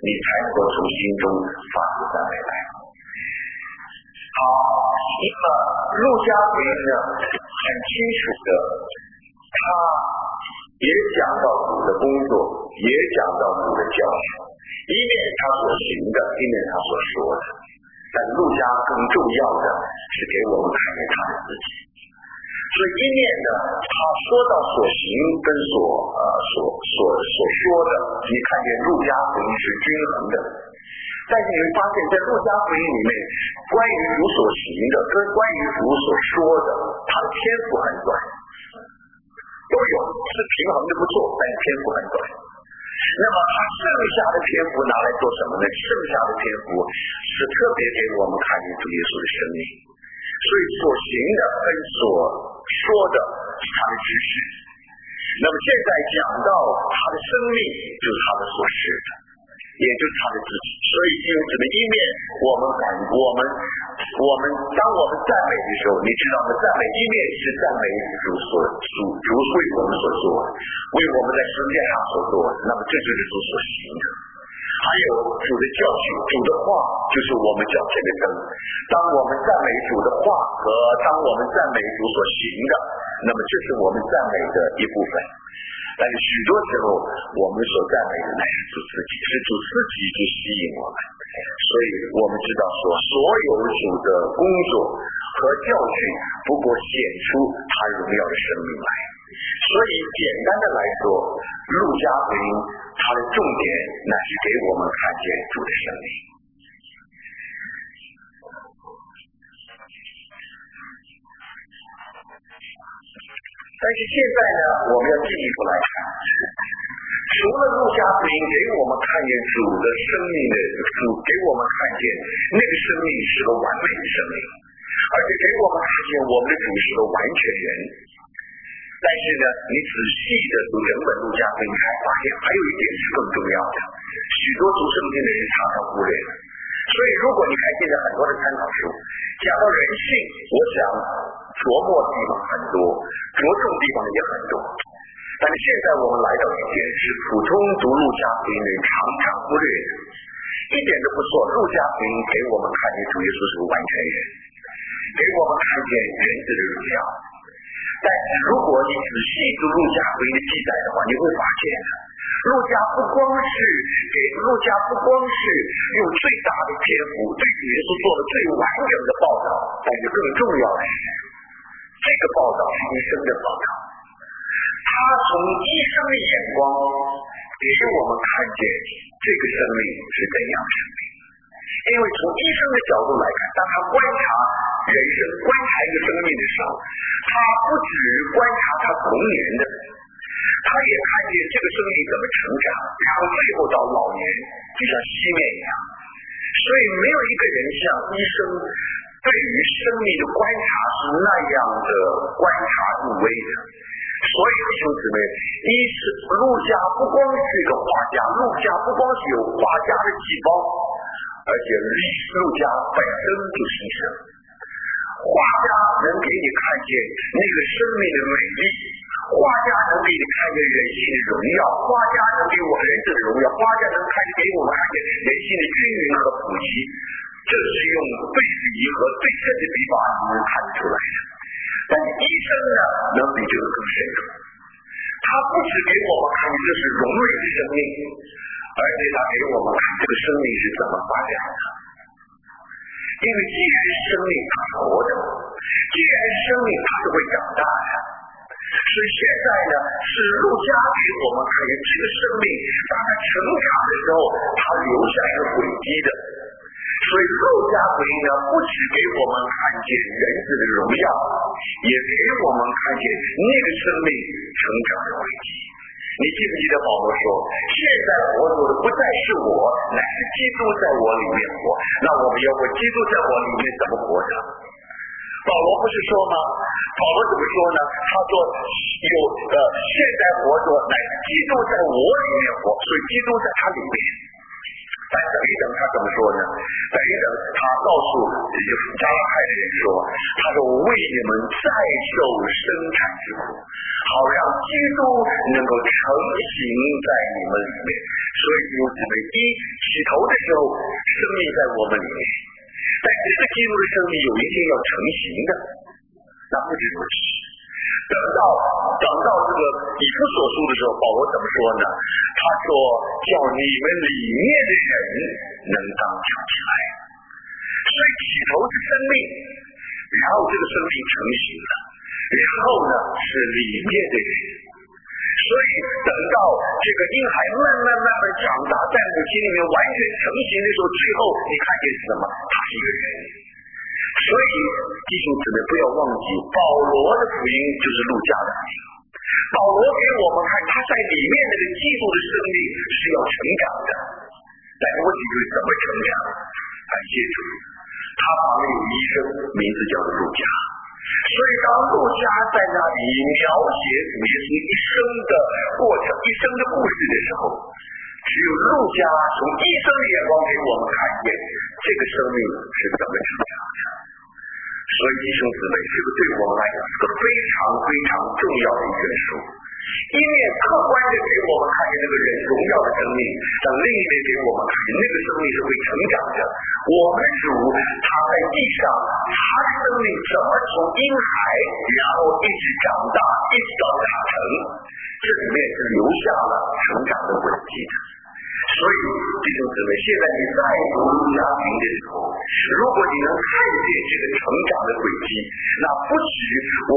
你才能够从心中发出赞美来。好，那么路加福音呢，很清楚的，他也讲到主的工作，也讲到主的教训，一面他所行的，一面他所说的。但路加更重要的是给我们看见他的自己。所以一面呢，他说到所行跟所说的，你看见路加福音是均衡的。但是你会发现在路加福音里面，关于主所行的跟关于主所说的，他的篇幅很短，都有，是平衡的不错，但是篇幅很短。那么他剩下的篇幅拿来做什么呢？剩下的篇幅是特别给我们看见主耶稣的生命。所以所行的跟所说的是他的知识。那么现在讲到他的生命，就是他的所示的，也就是他的自己。所以弟兄姊妹，一面当我们赞美的时候，你知道吗？赞美一面是赞美主为我们所做的，为我们在世界上所做的，那么这就是主所行的。还有主的教训，主的话就是我们脚前的灯。当我们赞美主的话和当我们赞美主所行的，那么这是我们赞美的一部分。但是许多时候我们所赞美的乃是主自己，是主自己去吸引我们。所以我们知道说，所有主的工作和教训不过显出他荣耀的生命来。所以简单的来说，路加福音它的重点乃是给我们看见主的生命。但是现在呢，我们要进一步来看，除了路加福音给我们看见主的生命的主，给我们看见那个生命是个完美的生命，而且给我们看见我们的主是个完全人。但是呢，你仔细的读整本路加福音，还发现还有一点是更重要的，许多读圣经的人常常忽略了。所以如果你看现在很多的参考书讲到人性，我想琢磨的地方很多，着重地方也很多。但是现在我们来到一点是普通读路加福音的人常常忽略的，一点都不错。路加福音给我们看见主耶稣是个完全人，给我们看见人子的荣耀。但是如果你仔细读路加福音的记载的话，你会发现路加不光是用最大的篇幅对主耶稣做了最完整的报道，但是更重要的是这个报道是一生的报道。他从一生的眼光给我们看见这个生命是怎样的生命。因为从医生的角度来看，当他观察人生、观察一个生命的时候，他不只观察他童年的，他也看见这个生命怎么成长，然后最后到老年，就像熄灭一样。所以没有一个人像医生对于生命的观察是那样的观察入微的。所以弟兄姊妹，路加不光是一个画家，路加不光是有画家的细胞，而且路加本身就是医生。画家能给你看见那个生命的美丽，画家能给你看见人性的荣耀，画家能给我人性的荣耀，画家能给我们看见人性的均匀和普及。这是用对比和对称的比法能看出来的。但是医生呢，能比这个更深入。他不只给我们看见这是荣美的生命，而且他给我们看这个生命是怎么发展的。因为既然生命它是活的，既然生命它是会长大的，所以现在呢，是路加给我们看见这个生命当它成长的时候，它留下一个轨迹的。所以路加福音呢，不只给我们看见人子的荣耀，也给我们看见那个生命成长的轨迹。你记不记得保罗说，现在活着的不再是我，乃是基督在我里面活。那我们要问基督在我里面怎么活着？保罗不是说吗？保罗怎么说呢？他说现在活着乃是基督在我里面活，所以基督在他里面。 但等一等他怎么说呢？等一等他告诉就是加拉太的人说，他说我为你们再受生产之苦，好让基督能够成型在你们里面。所以弟兄姊妹，起头的时候生命在我们里面，但这个基督的生命有一天要成型的，那不止如此。等到这个以弗所书的时候，保罗怎么说呢？他说叫你们里面的人能刚强起来。所以起头是生命，然后这个生命成型了，然后呢是里面的人。所以等到这个婴孩慢慢长大，在母亲里面完全成型的时候，最后你看见是什么？他是一个人。所以弟兄姊妹不要忘记，保罗的福音就是路加的福音。保罗给我们看他在里面那个基督的生命是要成长的，但是问题就是怎么成长？感谢主，他旁边有医生，名字叫做路加。所以当路加在那里描写主耶稣一生的过程、一生的故事的时候，只有路加从医生的眼光给我们看见这个生命是怎么成长的。所以弟兄姊妹，这个对我们来讲是个非常非常重要的一卷书，一面客观的给我们看见那个人荣耀的生命，但另一面给我们看见那个生命是会成长的。我们主他在地上，他的生命怎么从婴孩然后一直长大，一直到长成，这里面是留下了成长的轨迹的。所以弟兄姊妹，现在你再读路加福音的时候，如果你能看见这个成长的轨迹，那不止给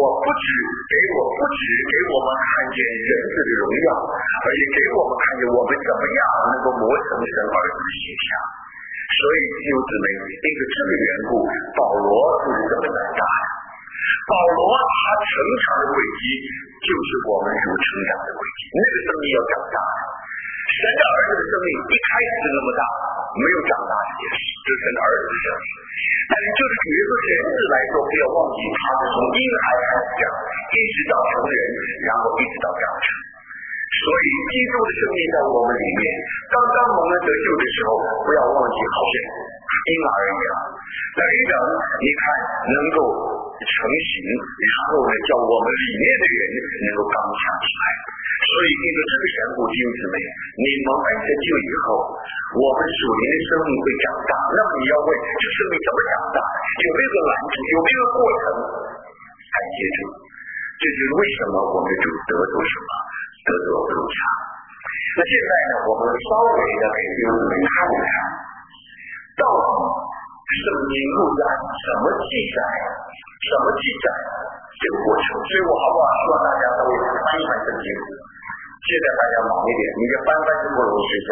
我们看见人子的荣耀，而且给我们看见我们怎么样能够磨成神儿子的形象。所以弟兄姊妹，因为这个缘故，保罗就是这么难打的。保罗他成长的轨迹就是我们主成长的轨迹，那个生命要长大的。神的儿子的生命一开始就那么大，没有长大这件事，这是神的儿子的生命。但是就是主耶稣人子来说，不要忘记他是从婴孩开始长，一直到成人，然后一直到长成。所以基督的生命在我们里面，刚刚我们得救的时候，不要忘记好像婴儿一样。等一等，你看能够成型，然后呢，叫我们里面的人能够刚强起来。所以因为这个缘故，弟兄姊妹，你蒙恩得救以后，我们属灵的生命会长大。那么你要问，这生命怎么长大？有没有个拦阻？有没有个过程？感谢主，这就是为什么我们主得着什么？得着路加。那现在呢，我们稍微的给弟兄姊妹看一看，到底圣经路加什么记载这个过程。所以我好不好希望大家稍微翻一翻圣经。现在大家忙一点，你这翻就不容易睡觉。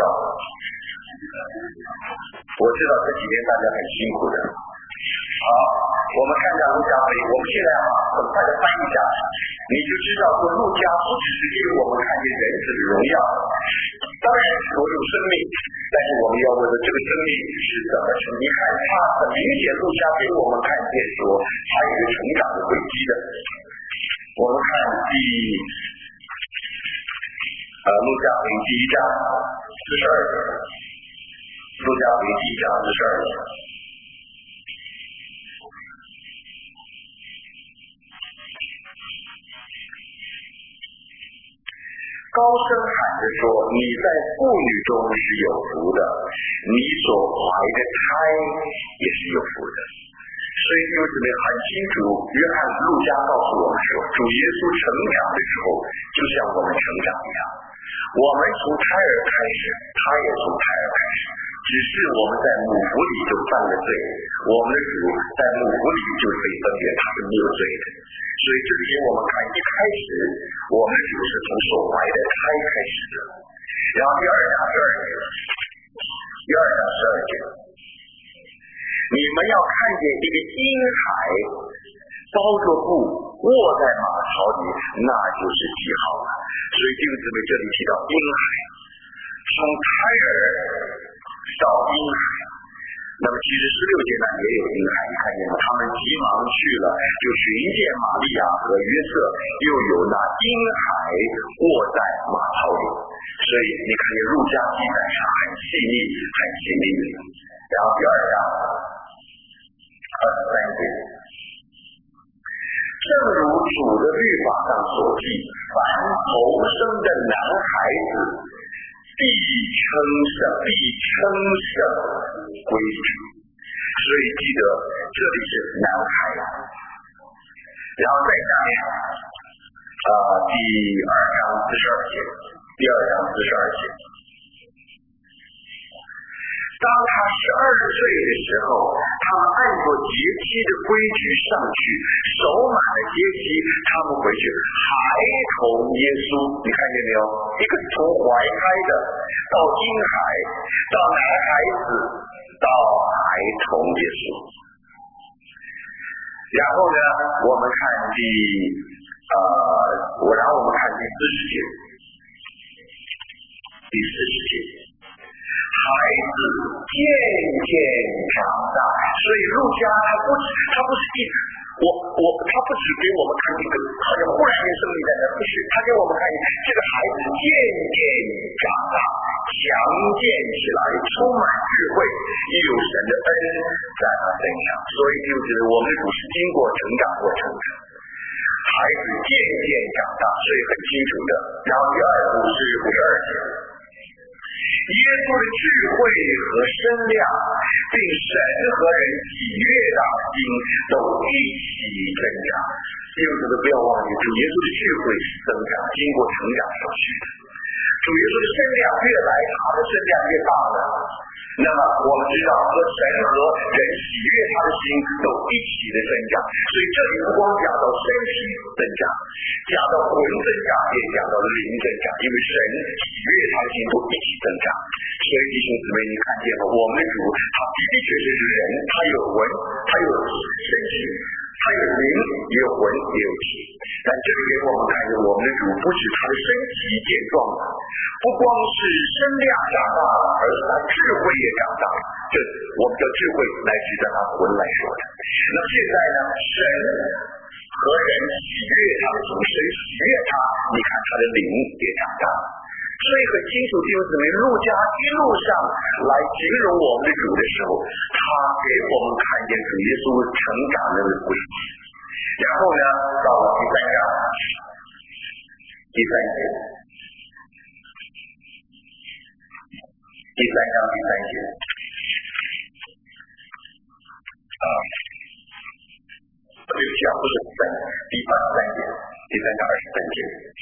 我知道这几天大家很辛苦的。好，我们看一下路加福音，我们现在很快的翻一下，你就知道说路加不只是给我们看见人子的荣耀，当然所有生命，但是我们要问的这个生命是怎么成？你看它很明显，路加给我们看见说它有一个成长的轨迹的。我们看路加福音第1章42节，路加福音第1章42节。高声喊着说，你在妇女中是有福的，你所怀的胎也是有福的。所以弟兄姊妹很清楚，约翰路加告诉我们说，主耶稣成长的时候就像我们成长一样，我们从胎儿开始，他也从胎儿开始，只是我们在母腹里就犯了罪，我们的主在母腹里就可以分别他是没有罪的。所以这是给我们看一开始我们主是从所怀的胎开始的。然后第2章12节，你们要看见一个婴孩包着布卧在马槽里，那就是记号了。所以弟兄姊妹这里提到婴孩，从胎儿到婴孩，那么其实16节呢也有婴孩，你看见吗？他们急忙去了，就寻见玛利亚和约瑟，又有那婴孩卧在马槽里。所以你看见路加记载上很细腻很细腻。然后第二章23节，正如主的律法上所记，凡头生的男孩子必称圣归主。所以记得这里是男孩。然后再下面第二章42节，第二章42节，当他12岁的时候，他们按照节期的规矩上去，守满了节期，他们回去孩童耶稣。你看见没有？一个从怀胎的到婴孩，到男孩子，到孩童耶稣。然后呢，我们看第40节，第40节，孩子渐渐长大。所以路加他不是他不只给我们看这个好像忽然间生命在那，不是，他给我们看这个孩子渐渐长大，强健起来，充满智慧，也有神的恩在他身上。所以就是我们主是经过成长过程的，孩子渐渐长大，所以很清楚的。然后第52节，耶稣的智慧和身量，并神和人喜悦的心都一起增长。弟兄姊妹，不要忘记，主耶稣的智慧是增长，经过成长所需的。主耶稣的身量越来，他的身量越大了。那么我们知道，和神和人喜悦他的心都一起的增长。所以这里不光讲到身体增长，讲到魂增长，也讲到灵增长，因为神喜悦他的心都一起增长。所以弟兄姊妹，你看见了，我们的主他的的确确是人，他有魂，他有身体，他有灵，也有魂，也有体。但这里给我们看见，我们的主不止他的身体健壮了，不光是身量长大了，而是他智慧也长大了。这我们的智慧来自于他魂来说的。那么现在呢，神和人喜悦他的主，神喜悦他，你看他的灵也长大了。所以很清楚，弟兄姊妹，路加一路上来形容我们的主的时候，他给我们看见主耶稣成长的轨迹。然后呢，到了第3章第3节，第3章第3节对不起啊，不是第23节，第3章23节。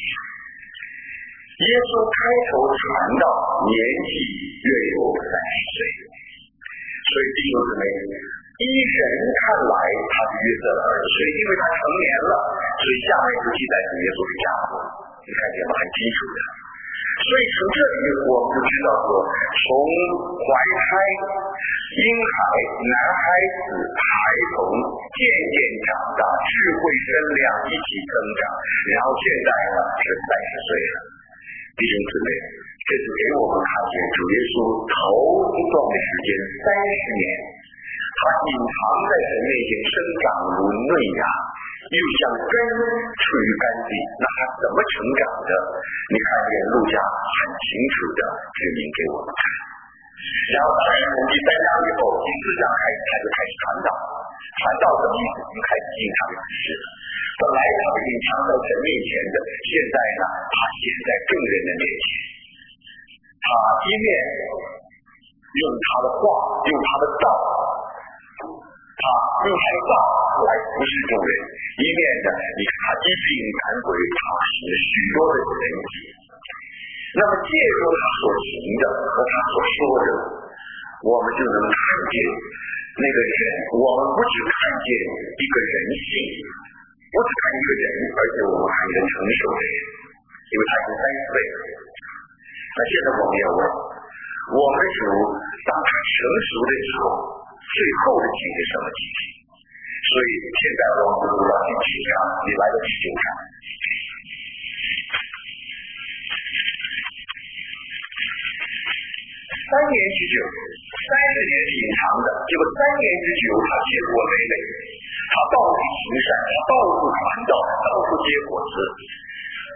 耶稣开头传道年纪约有30岁，所以弟兄姊妹，依人看来他是约瑟的儿子，所以因为他成年了，所以下面就记载主耶稣的家谱，你看见吗？很清楚的。所以从这里我们就知道说，从怀胎、婴孩、男孩子、孩童渐渐长大，智慧身量一起增长，然后现在呢是30岁了。弟兄姊妹，这就给我们看见主耶稣头一段的时间30年，他隐藏在神面前生长如嫩芽，又像根处于干地，那他怎么成长的？你看见路加很清楚的指明给我们看。然后当然从第3章以后，第4章他就开始传道。传道什么意思？就开始进他的指示了。本来他是隐藏在神面前的，现在呢，他显在众人的面前。他一面用他的话，用他的道，他用他的道来服侍众人，一面呢，你看他医病赶鬼，他行了许多的神迹。那么借助他所行的和他所说的，我们就能看见那个人，我们不只看见一个人性，不只看一个人，而且我们看一个成熟的人，因为他已经30岁了。那现在我们要问，我们的主当他成熟的时候，最后的境界什么境界？所以现在我们不要去计较，你来得及就看。3年之久，30年是隐藏的，结果3年之久，他结果累累，他到处行善，他到处传道，到处结果子。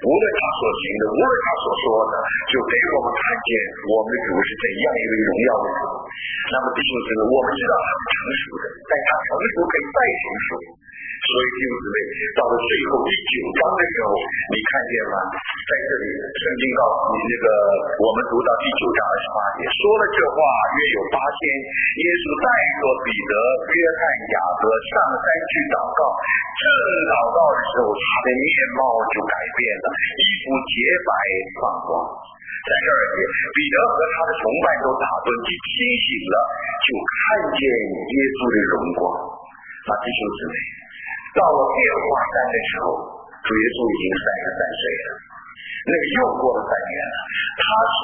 无论他所行的，无论他所说的，就给我们看见我们的主是怎样一位荣耀的主。那么弟兄姊妹，我们知道他是成熟的，但他成熟可以再成熟。所以弟兄姊妹，到了最后第9章的时候，你看见吗？在这里圣经告诉你，我们读到第9章28节，说了这话约有8天，耶稣带着彼得、约翰、雅各上山去祷告。正祷告的时候，他的面貌就改变了，衣服洁白放光。32节，彼得和他的同伴都打盹，既清醒了，就看见耶稣的荣光。那弟兄姊妹，到了变化山的时候，主耶稣已经33岁了，那个又过了3年了。他从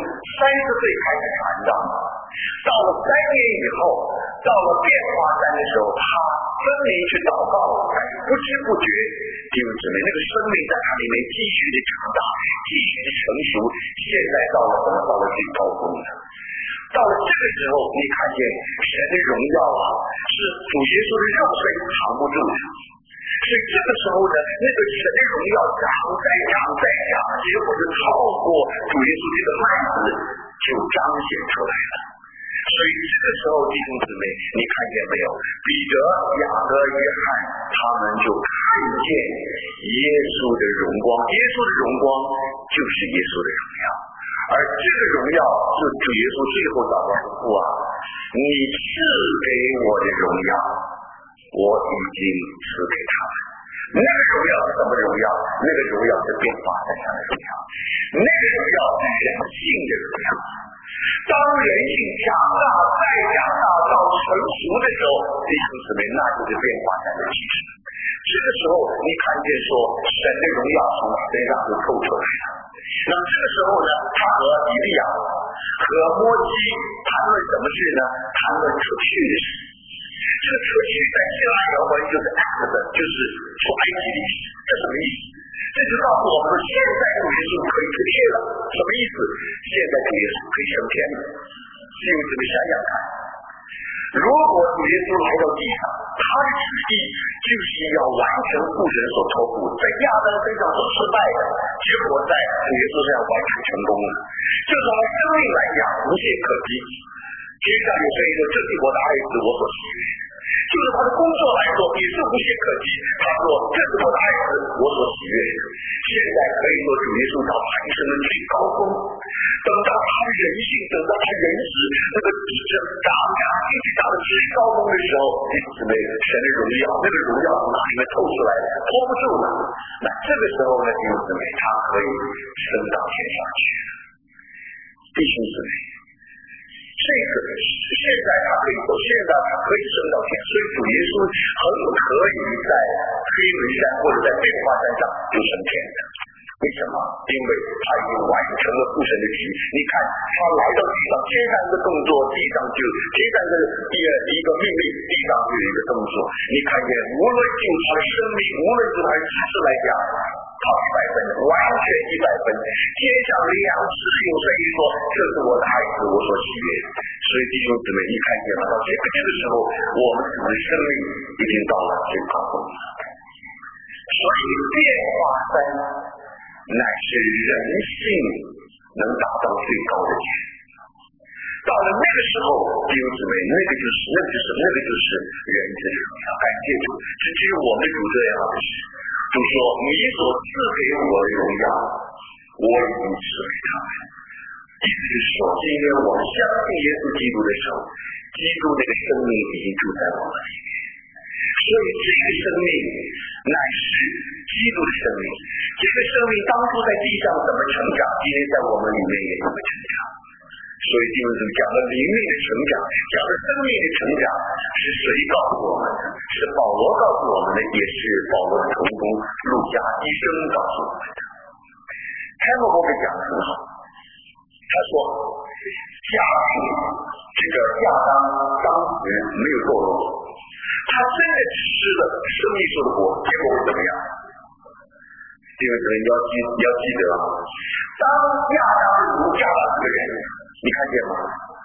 30岁开始传道，到了3年以后，到了变化山的时候，他分明去祷告，但是不知不觉，弟兄姊妹，那个生命在他里面继续的长大，继续的成熟。现在到了最高峰了。到了这个时候，你看见神的荣耀是主耶稣的肉身扛不住的。所以这个时候呢，那个神的荣耀长，结果就超过主耶稣这个麦子就彰显出来了。所以这个时候弟兄姊妹，你看见没有？彼得、雅各、约翰他们就看见耶稣的荣光，耶稣的荣光就是耶稣的荣耀。而这个荣耀是主耶稣最后祷告的父啊，你赐给我的荣耀我已经赐给他们。那个荣耀是什么荣耀？那个荣耀是变化在上的荣耀，那个荣耀是人性的荣耀。当人性强大再强大到成熟的时候，弟兄姊妹，那就是变化在的启示。这个时候你看见说神的荣耀从身上就透出来了。那这个时候呢，他和以利亚和摩西谈论什么事呢？谈论出去的事。这个出去在希腊原文就是 exodus， 就是出埃及的意思。这什么意思？这就告诉我们说，现在主耶稣可以出去了。什么意思？现在主耶稣可以升天了。弟兄姊妹想想看，如果主耶稣来到地上，他的旨意就是要完成父神所托付，在亚当身上所失败的，结果在主耶稣身上完成成功了。就从生命来讲，无懈可击。接下来说一个，这是我的爱子，我所喜悦的。就是他的工作来说也是无懈可击。他说这是我的爱子，我所喜悦的。现在可以说主耶稣到他一生的最高峰，等到他的人性，等到他人子那个长大进去到了最高峰的时候，弟兄姊妹，神的荣耀，那个荣耀从哪里面透出来的，拖不住了。那这个时候呢，弟兄姊妹，他可以升到天上去了。弟兄姊妹，这个现在他可以升到天，所以主耶稣很可以在黑门山或者在变化山上就升天的。为什么？因为他已经完成了父神的旨意。你看他来到地上，天上一个动作，地上就天上一个命令，地上就有一个动作。你看见无论就他的生命，无论就他的启示来讲，他100分，完全100分。天上2次有声音说，这是我的孩子，我所喜悦。所以弟兄姊妹，你看见了，到这个时候，我们主的生命已经到了最高峰了。所以变化山乃是人性能达到最高的点。到了那个时候，弟兄姊妹，那个就是人之荣耀。感谢主，这只有我们主这样的事。就说你所赐给我的荣耀，我已经赐给他们。意思就是说，今天我们相信耶稣基督的时候，基督那个生命已经住在我们里面。所以这个生命乃是基督的生命。这个生命当初在地上怎么成长，今天在我们里面也怎么成长。所以弟兄姊妹，讲的灵命的成长，讲的生命的成长，是谁告诉我们的？是保罗告诉我们的，也是保罗的同工路加医生告诉我们的。开幕后面讲的很好，他说假使这个亚当当时没有堕落，他真的吃了生命树的果，结果会怎么样？弟兄姊妹，要记得，当亚当如亚当这个人，你看见吗？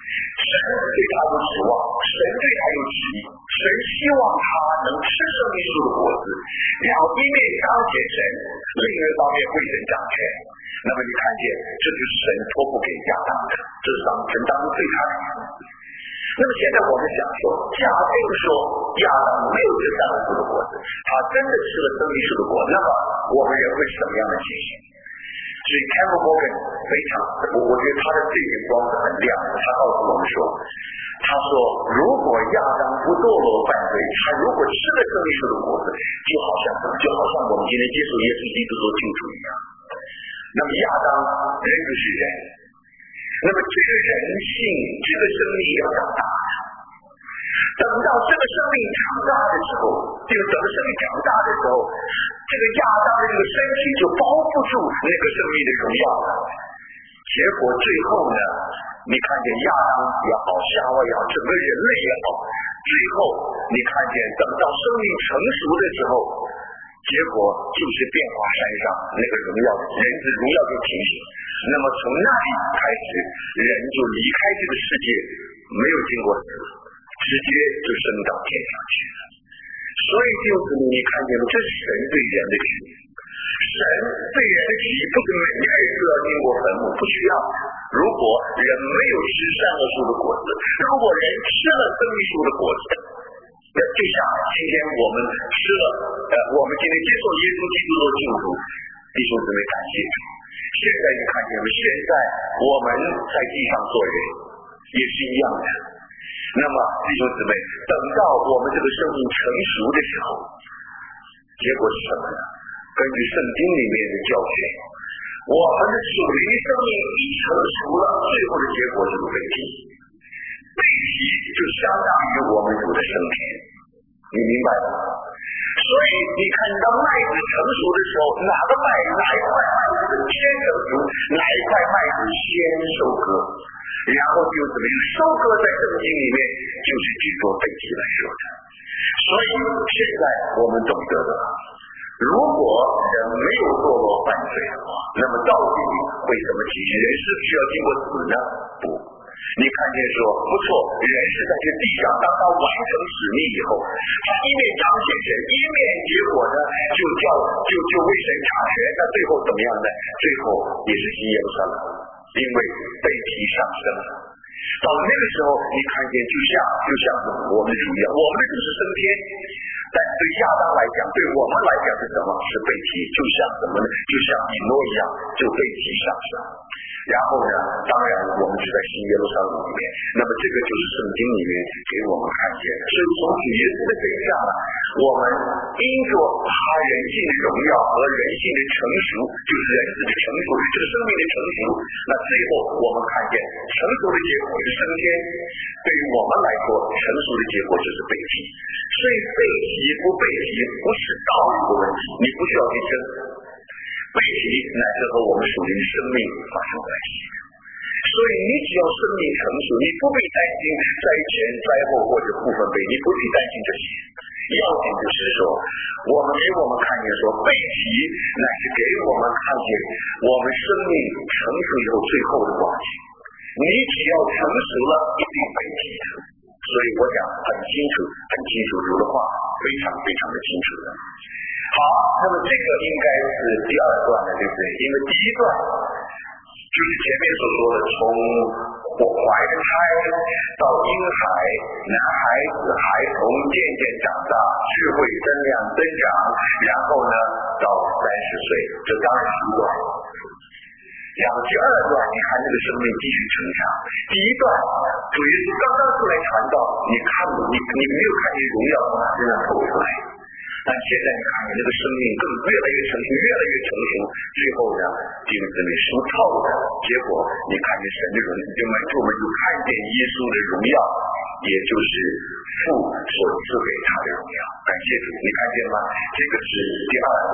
神对他有指望，神对他有旨意，神希望他能吃生命树的果子，然后一面彰显神，另一方面为神掌权。那么你看见，这就是神托付给亚当的，这是神当中对他的意思。那么现在我们想说，假定说亚当没有这三个树的果子，他真的吃了生命树的果，那么我们人会是什么样的情形？所以 Campbell Morgan 非常，我觉得他的这一光是很亮的。他告诉我们说，他说如果亚当不堕落犯罪，他如果吃了生命树的果子，就好像我们今天接受耶稣基督做救主一样。那么亚当人就是人，那么这个人性，这个生命要长大。等到这个生命长大的时候，这个整个生命长大的时候，这个亚当的这个身体就包不住那个生命的荣耀了。结果最后呢，你看见亚当也好，夏娃也好，整个人类也好，最后你看见等到生命成熟的时候，结果就是变化山上那个荣耀，人的荣耀就停止。那么从那里开始，人就离开这个世界，没有经过死，直接就升到天上去了。所以就是你看见了，这是神对人的旨意。神对人的旨意不是每一个人都要经过坟墓，不需要。如果人没有吃善恶树的果子，如果人吃了生命树的果子，就像今天我们吃了，我们今天接受耶稣基督的救赎，弟兄姊妹感谢主。现在你看见了，现在我们在地上做人也是一样的。那么弟兄姊妹，等到我们这个生命成熟的时候，结果是什么呢？根据圣经里面的教训，我们的属灵生命一成熟了，最后的结果就是被提。被提就相当于我们主的升天，你明白吗？所以你看到麦子成熟的时候，哪块麦子先成熟，哪一块麦子先收割，然后就怎么样收割，在圣经里面就是据说被提来说的。所以现在我们懂得了，如果人没有堕落犯罪的话，那么到底会什么情形？人是不是要经过死呢？不，你看见说不错，人是在这地上，当他完成使命以后，他一面彰显神，一面结果呢就为神掌权，那最后怎么样呢？最后也是新耶路撒冷，因为被提上升了。到那个时候，你看见就像我们的主一样，我们的主是升天，但对亚当来讲，对我们来讲是什么？是被提，就像什么呢？就像以诺一样，就被提上升。然后呢，当然我们是在新耶路撒冷里面，那么这个就是圣经里面给我们看见的。所以从主耶稣的身上呢，我们因着他人性的荣耀和人性的成熟，就是人子的成熟，这个生命的成熟，那最后我们看见成熟的结果是升天。对于我们来说，成熟的结果就是被提。所以被提不被提不是道理的问题，你不需要去争。被提乃是和我们属灵的生命发生关系，所以你只要生命成熟，你不必担心灾前灾后或者部分被，你不必担心这些。要紧就是说，我们给我们看见说，被提乃是给我们看见我们生命成熟以后最后的光景。你只要成熟了，一定被提的。所以我讲很清楚，主的话非常的清楚的。好，那么这个应该是第二段的，对不对？因为第一段就是前面所说的，从怀着胎到婴孩、男孩子、孩童渐渐长大，智慧增量增长，然后呢到30岁，这当然是一段。然后第二段，你看这个生命继续成长。第一段，主耶稣刚刚出来传道，你没有看见荣耀从他身上透出来。但现在你看见这个生命更越来越成熟，最后呢，弟兄姊妹属透的结果，你看见神的荣耀，就看见耶稣的荣耀，也就是父所赐给他的荣耀。感谢主，你看见吗？这个是第二段。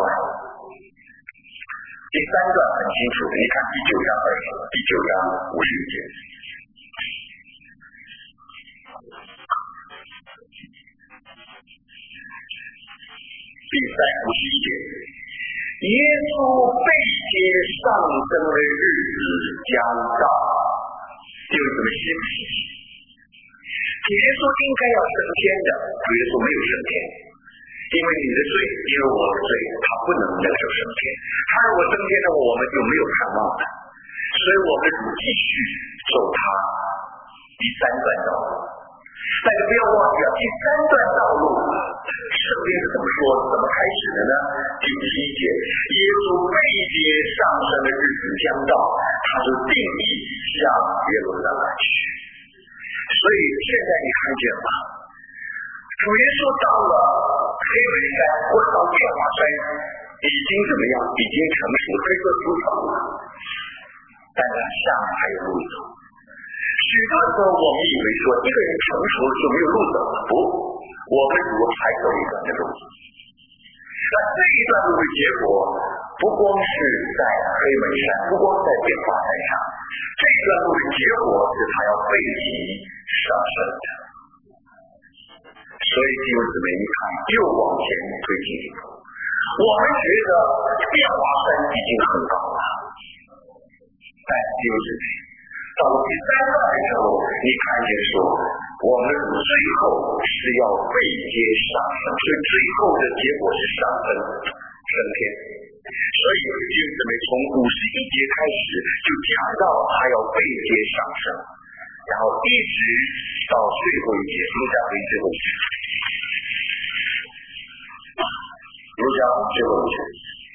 第三段很清楚的，你看第9章51节。第51节，耶稣被接上升的日子将到。第又怎么稀不稀奇？主耶稣应该要升天的，主耶稣没有升天，因为你的罪，因为我的罪，他不能忍受升天。他如果升天的话，我们就没有盼望了。所以我们主继续走他第三段道路。但是不要忘记第三段道路圣经是怎么说的，怎么开始的呢？第7节，耶稣被接上升的日子将到，他就定义向耶路撒冷去。所以现在你看见吗？主耶稣到了黑门山或者到变化山，已经怎么样？已经成熟，可以说出场了。但是下面还有路走。许多时候我们以为说一个人成熟了就没有路走了，不，我们如还走一段的路。那这一段路的结果，不光是在黑门山，不光在变化山上，这一段路的结果是他要背起上升的。所以弟兄姊妹，你看又往前推进一步。我们觉得变化山已经很高了，但弟兄姊妹，到了第三段的时候，你看见说我们最后是要背接上升，所以最后的结果是上升天。所以弟兄姊妹，从51节开始就讲到还要背接上升，然后一直到最后一节，路加福音最后一节，路加福音最后一节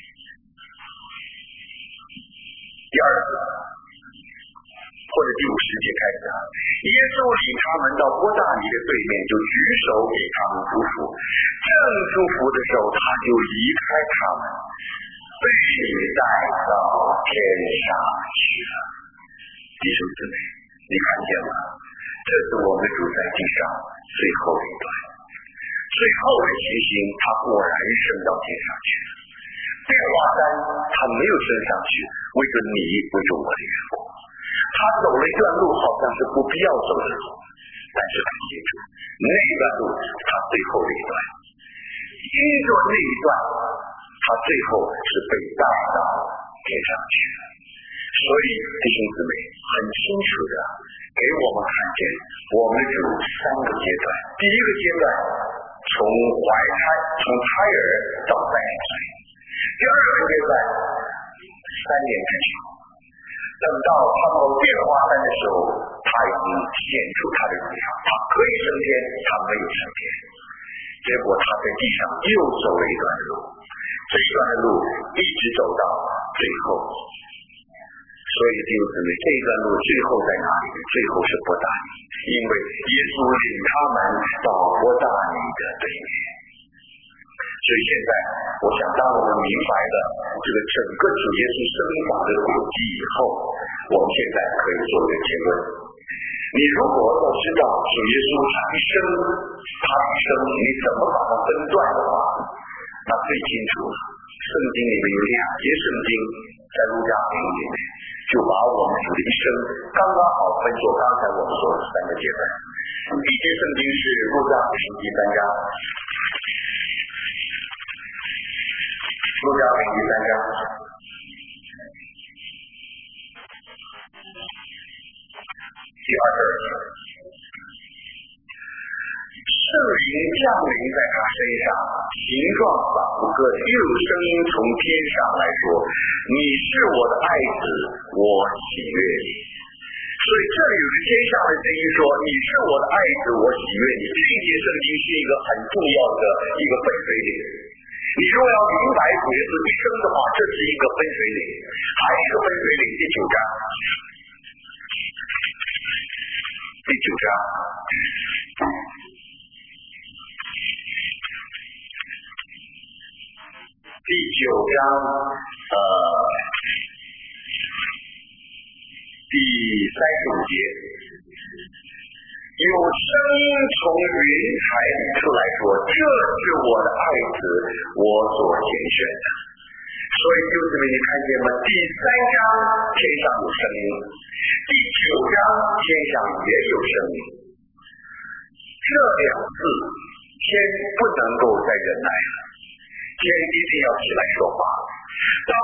第二个或者第50节开始，耶稣领他们到伯大尼的对面，就举手给他们祝福。正祝福的时候，他就离开他们，被带到天上去了。弟兄姊妹，你看见吗？这是我们主在地上最后一段，最后的情形，他果然升到天上去了。变化山他没有升上去，为着你，为着我的缘故。他走了一段路，好像是不必要走的路，但是他记住那一段路是他最后的一段，因着那一段，他最后是被带到天上去了。所以弟兄姊妹很清楚的给我们看见，我们有3个阶段。第一个阶段，从怀胎，从胎儿到30岁；第二个阶段，3年之久。等到他到变化山的时候，他已经显出他的荣耀，他可以升天，他没有升天。结果他在地上又走了一段路，这一段的路一直走到最后。所以弟兄姊妹，这一段路最后在哪里？最后是伯大尼，因为耶稣领他们到伯大尼的对面。所以现在我想当我们明白了这个整个主耶稣生法的轨迹以后，我们现在可以做一个结论。你如果要知道主耶稣他一生你怎么把它分段的话，那最清楚了。圣经里面有2节圣经在路加福音里面就把我们主的一生刚刚好分作刚才我们说的3个阶段。第一节圣经是路加福音第3章，路加福音第3章第2节，圣灵降临在他身上，形状仿佛鸽子，又有声音从天上来说：“你是我的爱子，我喜悦你。”所以这里有个天上的声音说：“你是我的爱子，我喜悦你。”这一节圣经是一个很重要的一个分水岭。你如果要明白主耶稣一生的话，这是一个分水岭。还有一个分水岭，第9章。第9章。第9章第35节，有声音从云彩里出来说：“这是我的爱子，我所拣选的。”所以弟兄姊妹，你看见吗？第3章天上有声音，第9章天上也有声音。这2次天不能够再忍耐了，天一定要起来说话。当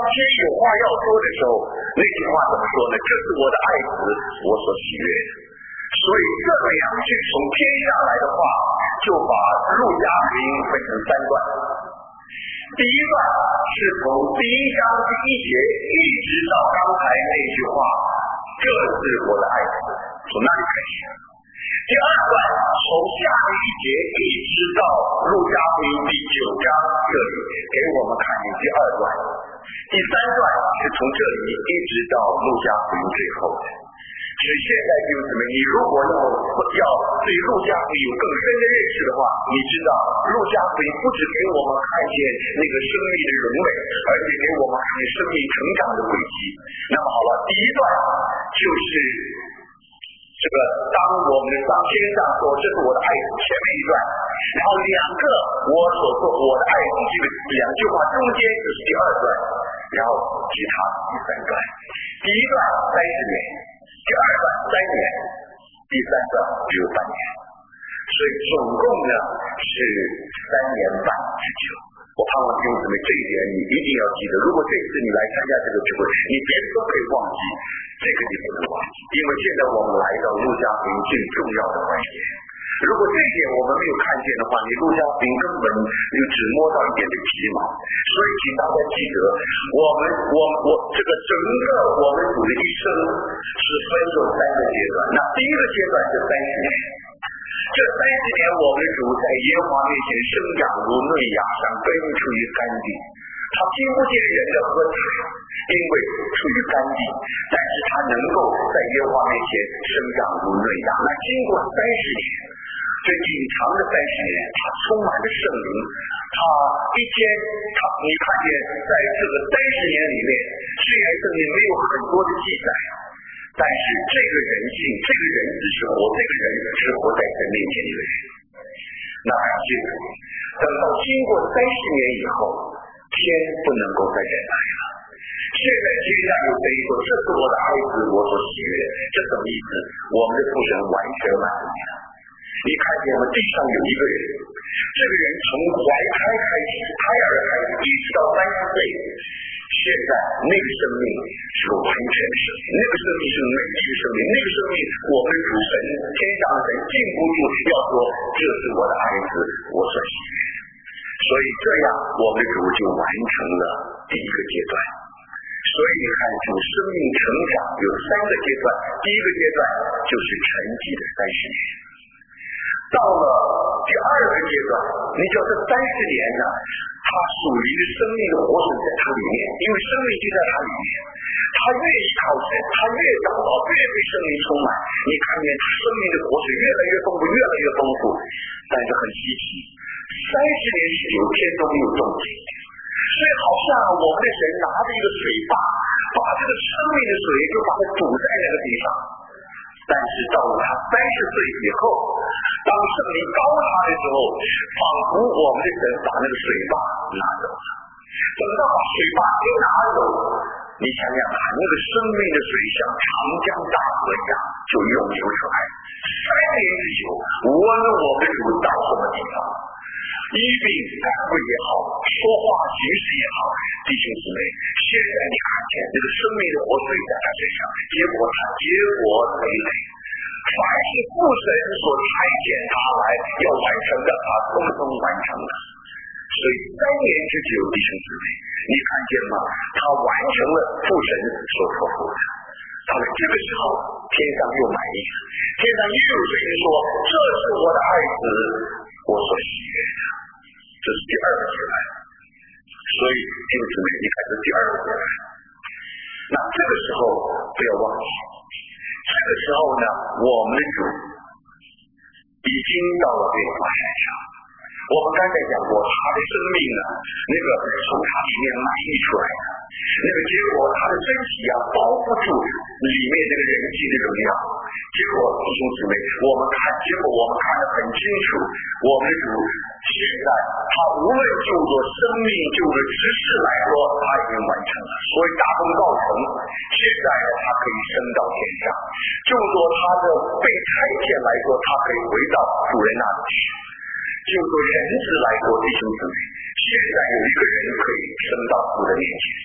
天有话要说的时候，那句话怎么说呢？这是我的爱子，我所喜悦的。所以这两句从天下来的话，就把路加福音分成三段。第一段是从第一章第一节一直到刚才那句话，这是我的爱子，从那里开始。第二段从下面一节一直到路加福音第9章这里，给我们看见第二段。第三段是从这里一直到路加福音最后的。所以现在就是什么？你如果要对路加福音有更深的认识的话，你知道路加福音不只给我们看见那个生命的荣美，而且给我们看见生命成长的轨迹。那么好了，第一段就是这个，当我们的先上说这是我的爱子，前面一段，然后两个我所说我的爱子这个两句话中间就是第二段，然后其他第三段。第一段30年，第二段3年，第三段只有3年，所以总共呢是3年半之久。我盼望弟兄姊妹这一点你一定要记得，如果这次你来参加这个聚会，你别的都可以忘记，这个你不能忘记，因为现在我们来到路加福音最重要的环节。如果这一点我们没有看见的话，你路加福音根本就只摸到一点的皮毛。所以请大家记得，我这个整个我们主的一生是分作3个阶段。那第一个阶段是30年，这30年我们主在耶和华面前生长如嫩芽，像根出于干地，他听不见人的喝彩，因为出于干地，但是他能够在耶和华面前生长如嫩芽。那经过30年，这隐藏的30年，他充满了圣灵，他一天你看见在这个30年里面，虽然圣经没有很多的记载，但是这个人性，这个人只是活，这个人是活在神面前的人。那感谢主，等到经过30年以后，天不能够再忍耐了。现在天上有谁说这是我的爱子，我所喜悦？这什么意思？我们的父神完全满足你了。你看见我们地上有一个人，这个人从怀胎开始，胎儿开始，一直到30岁。现在那个生命是个完全的生命，那个生命是美丽的生命，那个生命我们主神天上的神禁不住要说这是我的儿子，我所喜悦的。所以这样我们主就完成了第一个阶段。所以你看主生命成长有3个阶段，第一个阶段就是沉寂的30年，到了第二个阶段，你叫这30年呢，它属于生命的活水在它里面，因为生命就在它里面，它越依靠神，它越祷告，越被生命充满，你看见它生命的活水越来越丰富，越来越丰富。但是很稀奇，30年是9天都没有动静，所以好像我们的神拿着一个水坝，把这个生命的水就把它堵在那个地上。但是到了他30岁以后，当圣灵高他的时候，仿佛我们的神把那个水坝拿走了。等到把水坝一拿走，你想想看，那个生命的水像长江大河一样就涌流出来。3年之久，无论我们主到什么地方，医病赶会也好，说话行事也好，弟兄姊妹，现在你看见这个生命的活水在他身上，结果他结果累累。凡是父神所差遣他来要完成的，他通通完成了。所以3年之久，弟兄姊妹，你看见吗？他完成了父神所托付的。到了这个时候，天上又满意了，天上又有声音说：“这是我的爱子，我所喜悦的。”这是第二个阶段。所以弟兄姊妹，你看这第二个阶段。那这个时候不要忘记，这个时候呢，我们的主已经到了变化山上。我们刚才讲过，他的生命呢，那个从他里面满溢出来的，那个结果，他的身体啊包不住里面这个人性的荣耀。结果弟兄姊妹，我们看得很清楚，我们的主现在他无论就着生命就着知识来说，他已经完成了，所以大功告成。现在他可以升到天上，就着他的被差遣来说，他可以回到主人那里去。就说人子来说，弟兄姊妹，现在有一个人可以升到主的面前，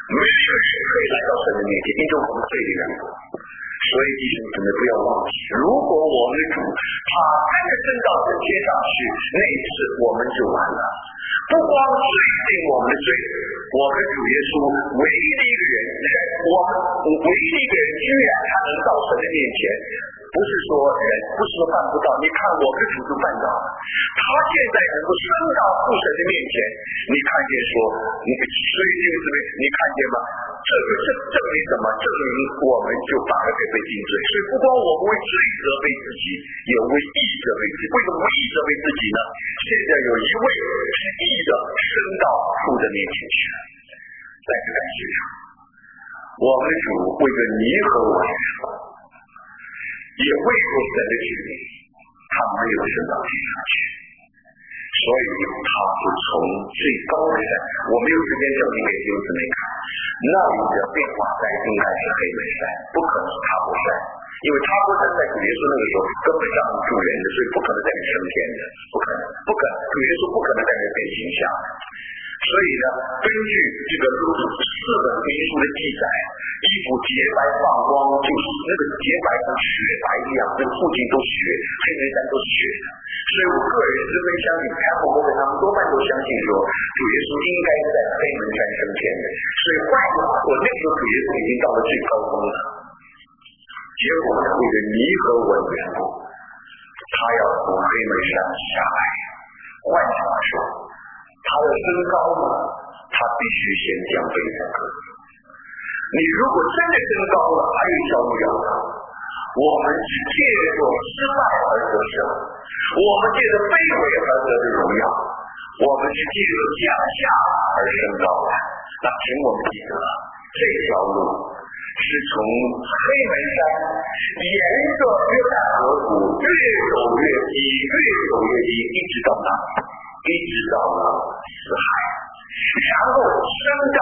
没有一个人可以来到神的面前，因为我们罪的缘故。所以弟兄姊妹不要忘记，如果我们的主他真的升到这天上去，那一次我们就完了。不光是定我们的罪，我们主耶稣唯一的一个人，我们唯一的一个人居然他能到神的面前，不是说人，不是说办不到，你看我们的主就办到了，他现在能够升到父神的面前，你看见说，所以弟兄姊妹，你看见吗？这证明什么？证明我们就把它给被定罪。所以不光我们为罪责备自己，也为义责备自己。为什么为义责备自己呢？现在有一位是义的升到父的面前去了。再次感谢主，我们的主为了你和我的缘故，也为着神的旨意，他没有升到天上去。所以他是从最高的山，我没有时间证明给弟兄姊妹看，那里的变化山应该是黑门山，不可能是塔伯山，因为塔伯山在主耶稣那个时候根本上不住人的，所以不可能在你升天的，不可能，主耶稣不可能在你变形象。所以呢，根据这个4本福音书的记载，衣服洁白放光，就是那个洁白像雪白一样，那个附近都雪，黑门山都是雪的。所以我个人十分相信，凯尔伯他们多半都相信说，主耶稣应该在黑门山升天的。所以换句话说，那个时候主耶稣已经到了最高峰了。结果呢，为了你和我的缘故，他要从黑门山下来。换句话说，他的升高呢，他必须先降卑才可以。你如果真的升高了，还有一条路要走。我们是借着失败而得胜，我们借着卑微而得的荣耀，我们是借着降下而升高的。那请我们记得，这条路是从黑门山沿着约旦河谷越走越低，越走越低，一直到哪里？一直到了死海，然后升到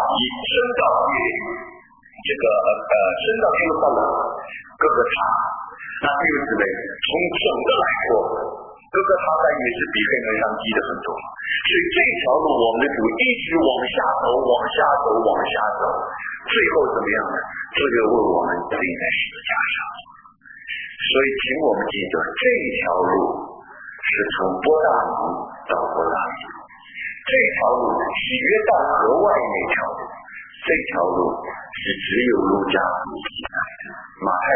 这个升到耶路撒冷各个塔。那弟兄姊妹，从总的来说，各个塔山也是比黑门山低的很多，所以这条路我们的主一直往下走，最后怎么样呢？这就为我们钉在十字架上。所以请我们记得，这条路是从波大尼到波大尼，这条路是约旦河外那条路，这条路是只有路加福音记载的。马太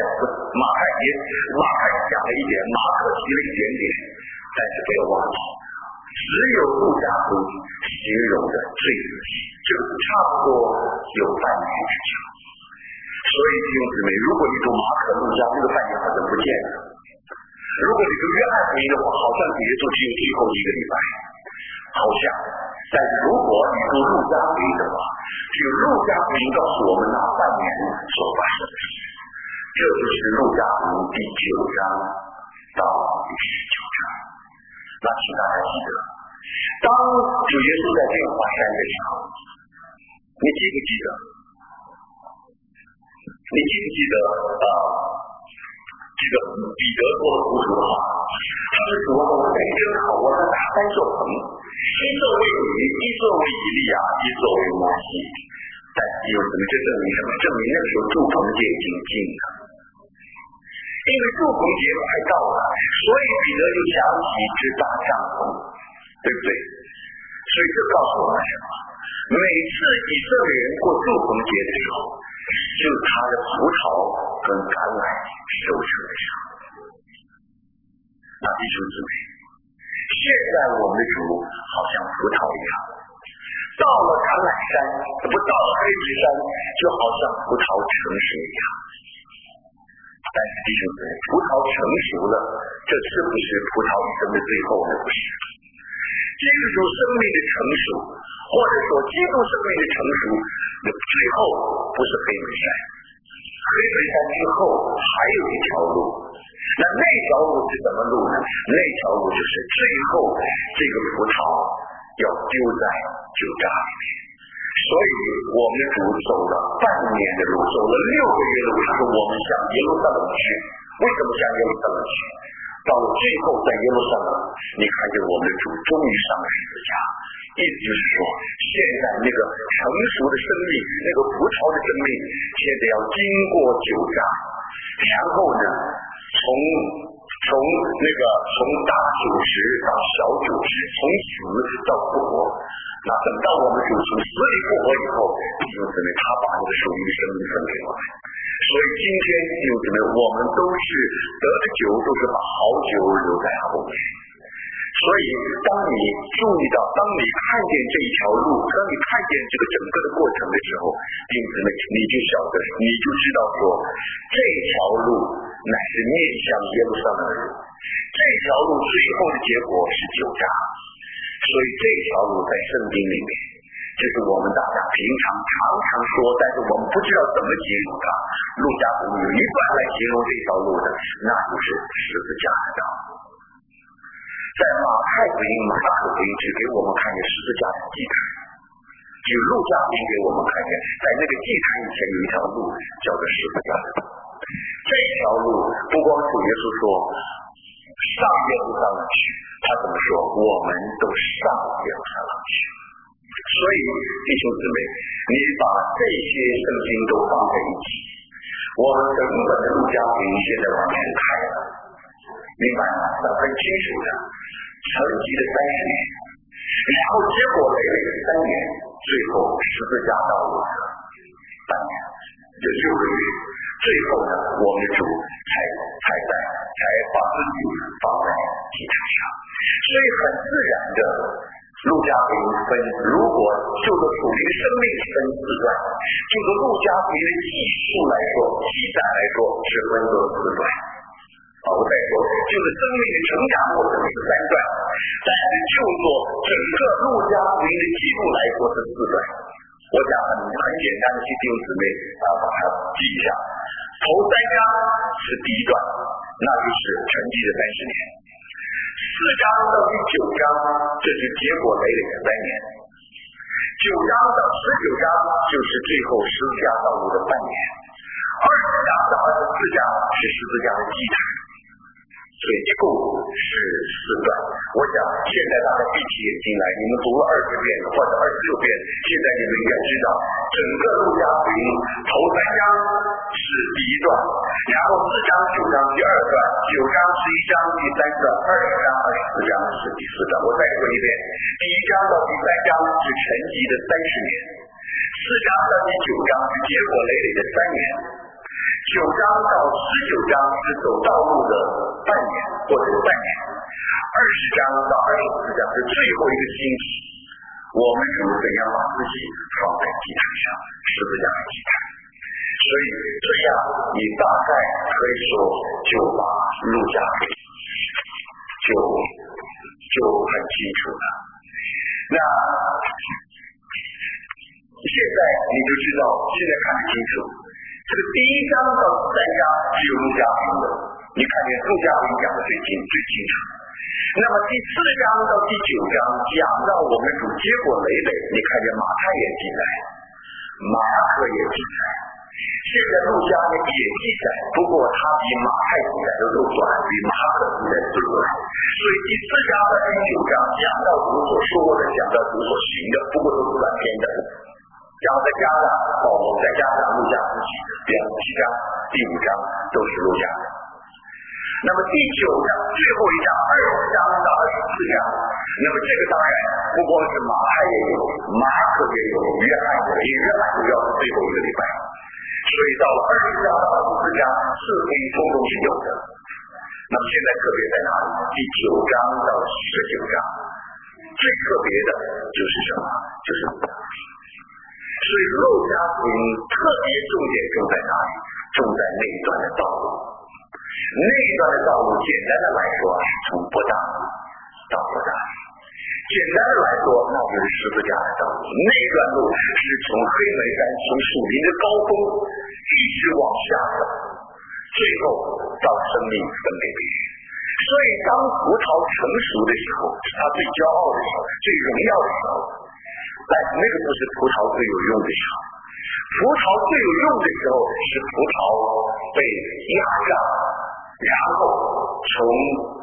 讲了一点，马可提了一点点，但是不要忘记，只有路加福音形容的最仔细，就差不多有半年之久。所以弟兄姊妹，如果你读马可路加，这个半年好像不见了。如果你读约翰福音的话，好像主耶稣只有最后一个礼拜，好像。但是如果你读路加福音的话，只有路加福音告诉我们那半年所发生的事。这就是路加福音第9章到第19章。那请大家记得，当主耶稣在变化山的时候，你记不记得这个彼得说的糊涂的话？他是说我在真好，我在打3座棚，一座为你，一座为以利亚，一座为摩西。但是有什么？这证明什么？证明那个时候祝棚节已经近了，因为祝棚节快到了，所以彼得就想起支搭帐篷，对不对？所以这告诉我们什么？每次以色列人过祝棚节的时候，就是他的葡萄跟橄榄收成的时候。那弟兄姊妹，现在我们的主好像葡萄一样，到了橄榄山，不到了黑石山，就好像葡萄成熟一样。但是弟兄姊妹，葡萄成熟了，这是不是葡萄一生的最后呢？不是。基督生命的成熟，或者说基督生命的成熟的最后，不是黑门山。黑门山之后还有一条路，那条路是什么路呢？那条路就是最后这个葡萄要丢在酒榨里面。所以我们的主走了半年的路，走了6个月的路，是我们向耶路撒冷去。为什么向耶路撒冷去？不到了最后在耶路撒冷，你看见我们的主终于上了十字架。意思就是说，现在那个成熟的生命，那个葡萄的生命，现在要经过酒榨，然后呢，从大酒池到小酒池，从死到复活。那等到我们主从死里复活以后，弟兄姊妹，他把那个属灵的生命分给我们。所以今天弟兄姊妹，我们都是得的酒，都是把好酒留在后面。所以当你注意到，当你看见这一条路，当你看见这个整个的过程的时候，弟兄姊妹，你就晓得，你就知道说，这条路乃是面向耶路撒冷的路，这条路最后的结果是酒榨。所以这条路在圣经里面，这是我们大家平常说，但是我们不知道怎么形容它。路加福音有一段来形容这条路的，那就是十字架的道路。在马太福音、马可福音只给我们看见十字架的祭坛，只有路加福音给我们看见，在那个祭坛以前有一条路叫做十字架的道。这条路不光主耶稣说上耶路撒冷去，他怎么说？我们都上耶路撒冷去。所以弟兄姊妹，你把这些圣经都放在一起，我们整本的路加福音现在往前开了，明白吗？很清楚的，沉寂的30年，然后结果累累的3年，最后十字架道路的3年，这6个月，最后呢，我们的主才把自己放在祭坛上。所以很自然的，路加福音分，如果就着属灵生命分4段，就着路加福音的记述来说，记载来说是分作4段。我再说，就是生命的成长过程是3段，但是就做整个路加福音的记录来说是4段。我讲很简单的，弟兄姊妹把它记一下。头3章是第一段，那就是沉寂的30年。4章到第9章，这是结果累累的3年。9章到19章就是最后十字架道路的半年。20章到24章是十字架的祭坛。所以一共是4段。我想现在大家闭起眼睛来，你们读了20遍或者26遍，现在你们应该知道，整个路加福音头3章是第一段，然后4章、9章第二段，9章、11章第3段，20章、24章是第4段。我再说一遍，第1章到第3章是沉寂的30年，4章到第9章是结果累累的3年。9章到19章是走道路的半年或者半年，20章到24章是最后一个星期，我们主怎样把自己放在祭坛上，十字架的祭坛。所以这样你大概可以说就把路加就很清楚了。那现在你就知道，现在看得清楚，这个第1章到3章只有路加福音的，你看见路加福音讲的最清楚。那么第4章到第9章讲到我们主结果累累，你看见马太也记载，马可也记载，现在路加也记载，不过他比马太记载的路短，比马可记载的路短。所以第4章到第9章讲到主所说的，讲到主所行的，不过都是短篇的。然后再加上保罗，再加上路加自己，第7章、第5章都是路加的。那么第9章最后一章20章到24章，那么这个当然不光是马太也有，马可也有，约翰也有，约翰主要是最后一个礼拜。所以到了20章到24章是可以通通是有的。那么现在特别在哪里？第9章到19章，最特别的就是什么？就是所以路加福音特别重点重在哪里？重在那一段的道路。那一段的道路简单的来说是从伯大尼到伯大尼，简单的来说那就是十字架的道路。那一段路是从黑莓山，从属灵的高峰一直往下走，最后到生命分给别人。所以当葡萄成熟的时候，是他最骄傲的时候，最荣耀的时候，但是那个不是葡萄最有用的时候。葡萄最有用的时候是葡萄被压榨，然后从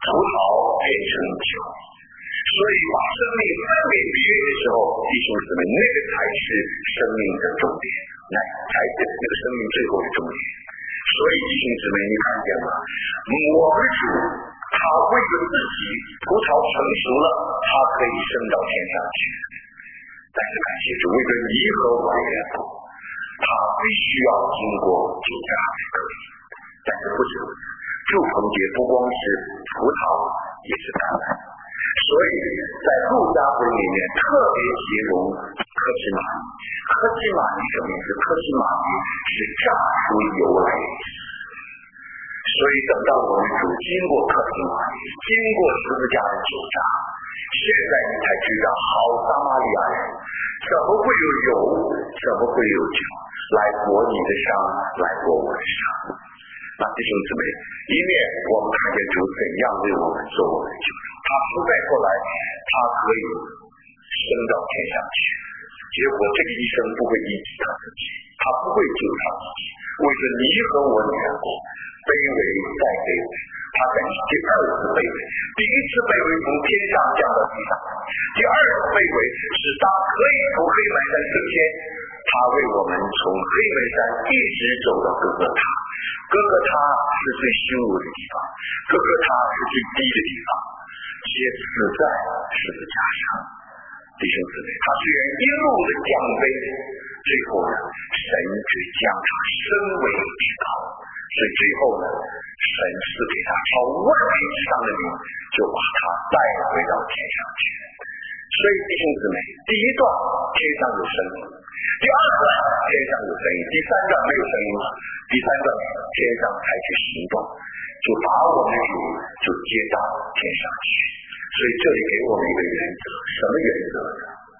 葡萄变成酒。所以把生命分给别人的时候，弟兄姊妹，那个才是生命的重点，那才是那个生命最后的重点。所以弟兄姊妹，你看见吗？我们主他为了自己葡萄成熟了，他可以升到天上去，但是感谢主，为了你和我的缘故，他必须要经过酒榨才可以。但是不止如此，祝棚节不光是葡萄，也是橄榄。所以在路加福音里面特别形容科西玛尼。科西玛尼什么意思？科西玛尼是榨出油来的意思。所以等到我们主经过科西玛尼，经过十字架的酒榨，现在你才知道好撒玛利亚人怎么会有油，怎么会有酒来裹你的伤，来裹我的伤。那弟兄姊妹，一面我们看见主怎样为我们做我们的救主，他实在后来他可以升到天上去，结果这个医生不会医治他自己，他不会救他自己，为了你和我的缘故，卑微再卑微，他等于第二次卑微。第一次卑微从天上降到地上，第二次卑微是他可以从黑门山升天，他为我们从黑门山一直走到哥哥他。哥哥他是最羞辱的地方，哥哥他是最低的地方，且死在十字架上。弟兄姊妹，他虽然一路的降卑，最后呢，神只将他升为至高，所以最后呢，神赐给他超万民之上的名，就把他带回到天上去。所以弟兄姊妹，第一段天上有声音，第二段天上有声音，第三段没有声音了，第三段天上采取行动，就把我们的主就接到天上去。所以这里给我们一个原则，什么原则呢？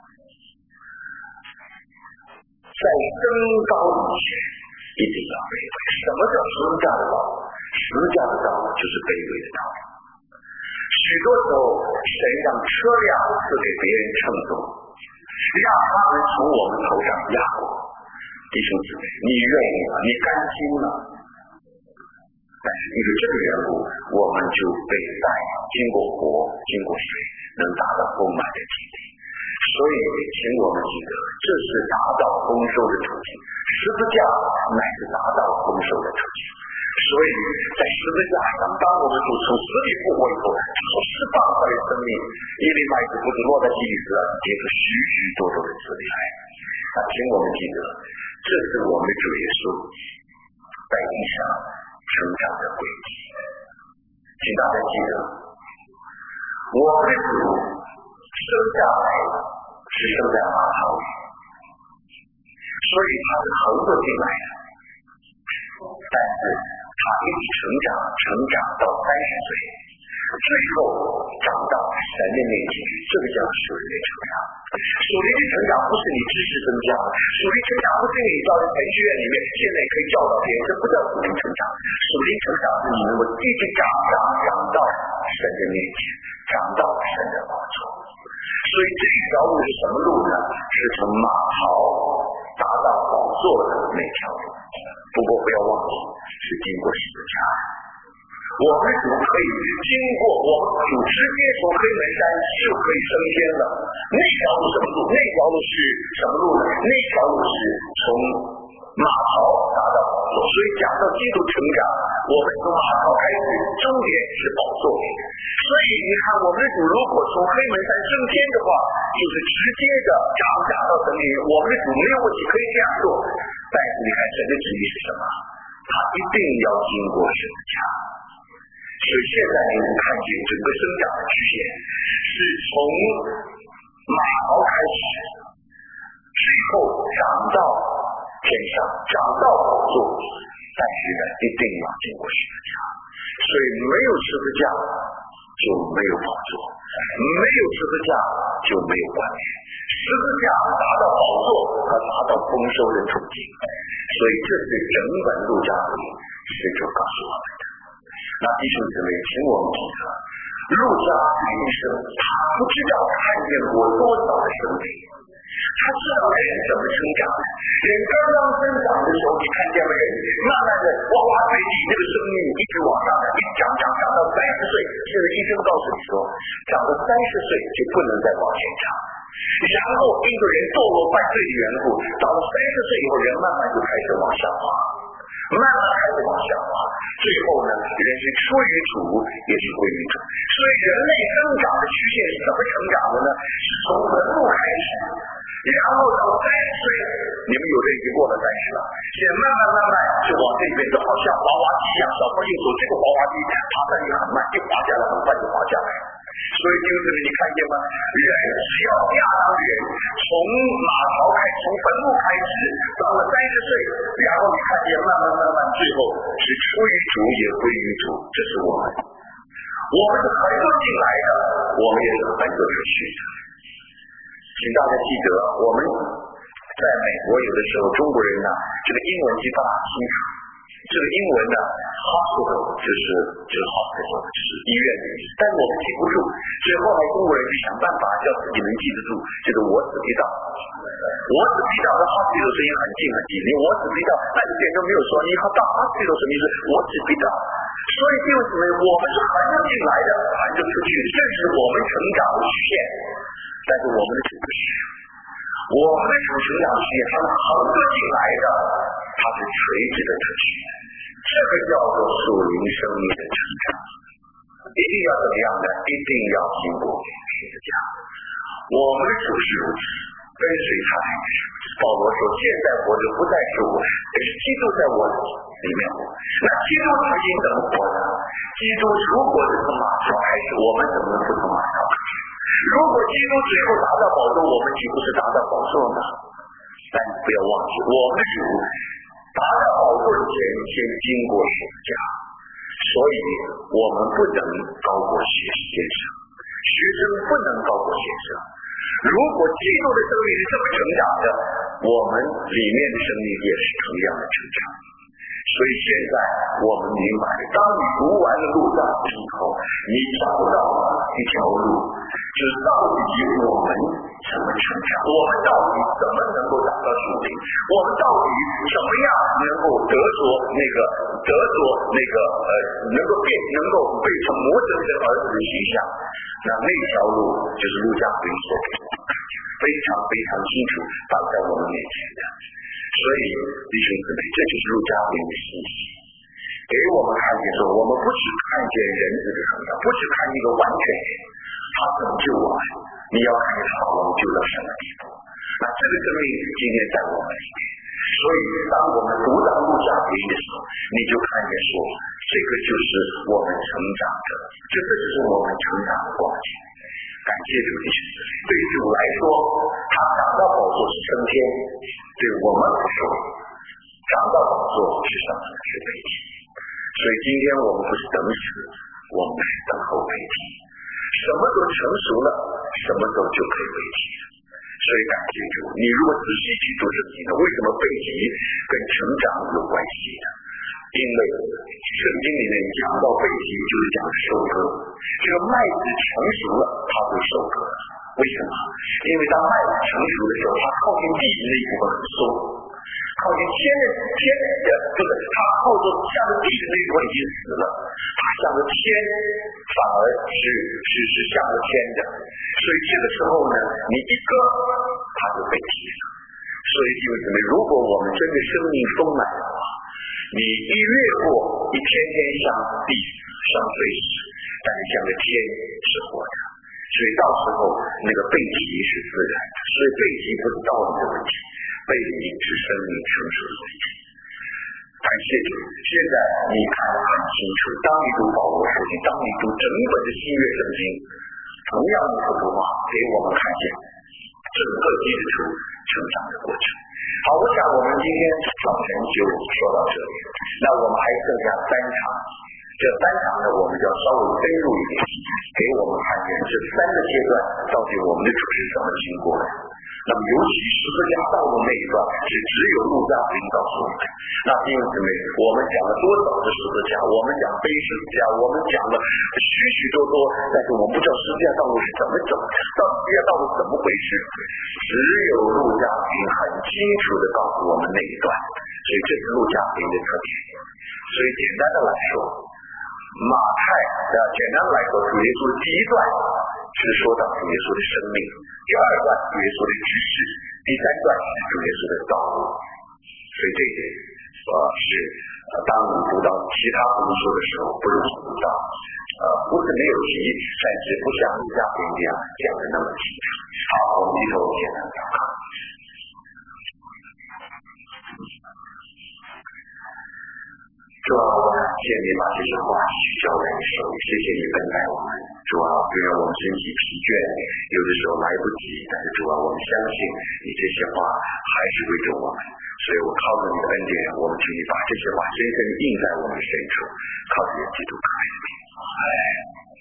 在升高以前一定要卑微。什么叫十字架的道路？十字架的道路就是卑微的道路。许多时候神让车辆是给别人乘坐，让他们从我们头上压过。弟兄姊妹，你愿意吗？你甘心吗？但是因为这个缘故，我们就被带经过火，经过水，能达到丰满的体力。所以请我们记得，这是达到丰收的途径，十字架乃是达到丰收的途径。所以在十字架上，当我们主从死里复活以后，他所释放出来的生命，一粒麦子不是落在地里死了，结出许许多多的子粒来。请我们记得，这是我们主耶稣在地上成长的轨迹。请大家记得，我们的主生下来是生在马槽里，所以他是横着进来的，但是他一直成长到30岁，最后长到神的面前，这个叫属灵的成长。属灵的成长不是你知识增加，属灵成长不是你到程序院里面现在可以教导别人，这不叫属灵成长。属灵成长是你能够一直长到神的面前，长到神的宝座。所以这条路是什么路呢？是从马槽达到宝座的那条路。不过不要忘记，是经过十字架。我们主可以经过，我们主直接从黑门山就可以升天了。那条路什么路？那条路是什么路呢？那条路是从马槽达到宝座。所以讲到基督成长，我们从马槽开始，终点是宝座。所以你看，我们的主如果从黑门山升天的话，就是直接的长到神里。我们的主没有问题，可以这样做。但是你看神的旨意是什么？他一定要经过十字架。所以现在你能看见整个生长的曲线是从马槽开始，最后长到天上，长到宝座。但是呢，一定要经过十字架。所以没有十字架就没有宝座，没有十字架就没有冠冕。十字架达到宝座和达到丰收的途径。所以这是整本路加福音是就告诉我们的。那弟兄姊妹，请我们记得，路加的一生，他不知道看见过多少的生命，他知道人怎么成长的。人刚刚生长的时候，你看见了人慢慢的哇哇坠地，那个生命一直往上，一长到 30岁，现在医生告诉你说，长到30岁就不能再往前长。然后因为人堕落犯罪的缘故，到了30岁以后，人慢慢就开始往下滑，慢慢开始往下滑，最后呢，人是出于主，也是归于主。所以人类增长的曲线是怎么成长的呢？是从门路开始，然后到30岁，你们有的已经过了30了，现在慢慢就往这边，就好像滑滑梯一样，小朋友走这个滑滑梯，爬上去很慢，一滑下来很快就滑下来。所以就是你看见吗？人只要亚当人从马槽开始，从坟墓开始，到了30岁，然后你看见慢慢，最后是出于主也归于主，这是我们。我们是很多进来的，我们也是很多出去的。请大家记得，我们在美国有的时候中国人呢，这个英文记不大清楚。这个英文呢 hospital 就是hospital 就是医院的意思，但是我们记不住，所以后来中国人就想办法叫自己能记得住，这个我只知道的 hospital 声音很近很近，你我只知道，那一点都没有说你到 hospital 什么意思？我只知道。所以弟兄姊妹，我们是含着进来的，含着出去，这是我们成长的曲线，但是我们的主不是。我们的主成长曲线，它是横着进来的，它是垂直的出去，这个叫做属灵生命的成长。一定要怎么样呢？一定要经过十字架。我们的主是如此，跟随他来的。保罗说：“现在活着不再是我，而是基督在我里面活。”那基督至今怎么活呢？基督如果是从马槽开始，我们怎么能不从马槽开始？如果基督最后达到宝座，我们岂不是达到宝座呢？但你不要忘记，我们的主达到宝座前先经过十字架，所以我们不能高过先生，学生不能高过先生。如果基督的生命是这么成长的，我们里面的生命也是同样的成长。所以现在我们明白，当你读完了路障以后，你找到了一条路，就是到底我们怎么成长，我们到底怎么能够达到属灵，我们到底怎么样能够得着那个能够被成魔神的儿子的形象。那条路就是路加福音所给我们非常非常清楚摆在我们面前的。所以弟兄姊妹，这就是路加福音的信息，给我们看见说，我们不只看见人这个成长，不只看一个完全人，他拯救我们，你要看见他把我们救到什么地步。那这个生命今天在我们里面，所以当我们读到路加福音的时候，你就看见说，这个就是我们成长的，这就是我们成长的光景。感谢主的选择，对主来说，他长到宝座是升天，对我们来说，长到宝座是什么呢？是背弃。所以今天我们不是等死，我们是等候背弃。什么都成熟了，什么时候就可以背弃了。所以感谢主，你如果仔细去读圣经呢，为什么背弃跟成长有关系呢？因为圣经里面讲到背弃就是讲收割，这个麦子成熟了，它就收割了。为什么？因为当麦子成熟的时候，它靠近地的那一部分很松，靠近天的不是它靠着向着地的那一部分已经死了，它向着天反而是向着天的。所以这个时候呢，你一割，它就被劈了。所以弟兄姊妹，如果我们真的生命丰满的话，你一越过，一天天像地像碎石，但是向着天是活的。所以到时候那个背弃是自然的，所以背弃不是道理的问题，背弃是生命成熟的问题。感谢主，现在你看得很清楚，当你读保罗书信，当你读整本的新约圣经，同样的幅图画给我们看见整个基督徒成长的过程。好，我想我们今天早晨就说到这里，那我们还剩下3场，这3场呢，我们就要稍微深入一点，给我们看见这3个阶段到底我们的主是怎么经过的。那么尤其十字架道路那一段是只有路加福音告诉我们。那弟兄姊妹，我们讲了多少的十字架，我们讲背十字架，我们讲了许许多多，但是我们不知道十字架道路是怎么走，到十字架道路怎么回事，只有路加福音很清楚的告诉我们那一段，所以这是路加福音的特点。所以简单的来说， 马太简单来说，主耶稣的第一段是说到主耶稣的生命，第二段主耶稣的指示，第三段是主耶稣的道路。所以这一点是当你读到其他福音书的时候不容易读到，不是没有提，但是不像路加福音这样讲的那么清楚。好，我们低头简单祷告。主啊，谢谢你把这些话语交在你手里，谢谢你恩待我们。主啊，虽然我们身体疲倦，有的时候来不及，但是主啊，我们相信你这些话还是为着我们。所以我靠着你的恩典，我们求你把这些话深深印在我们深处，靠着基督的爱。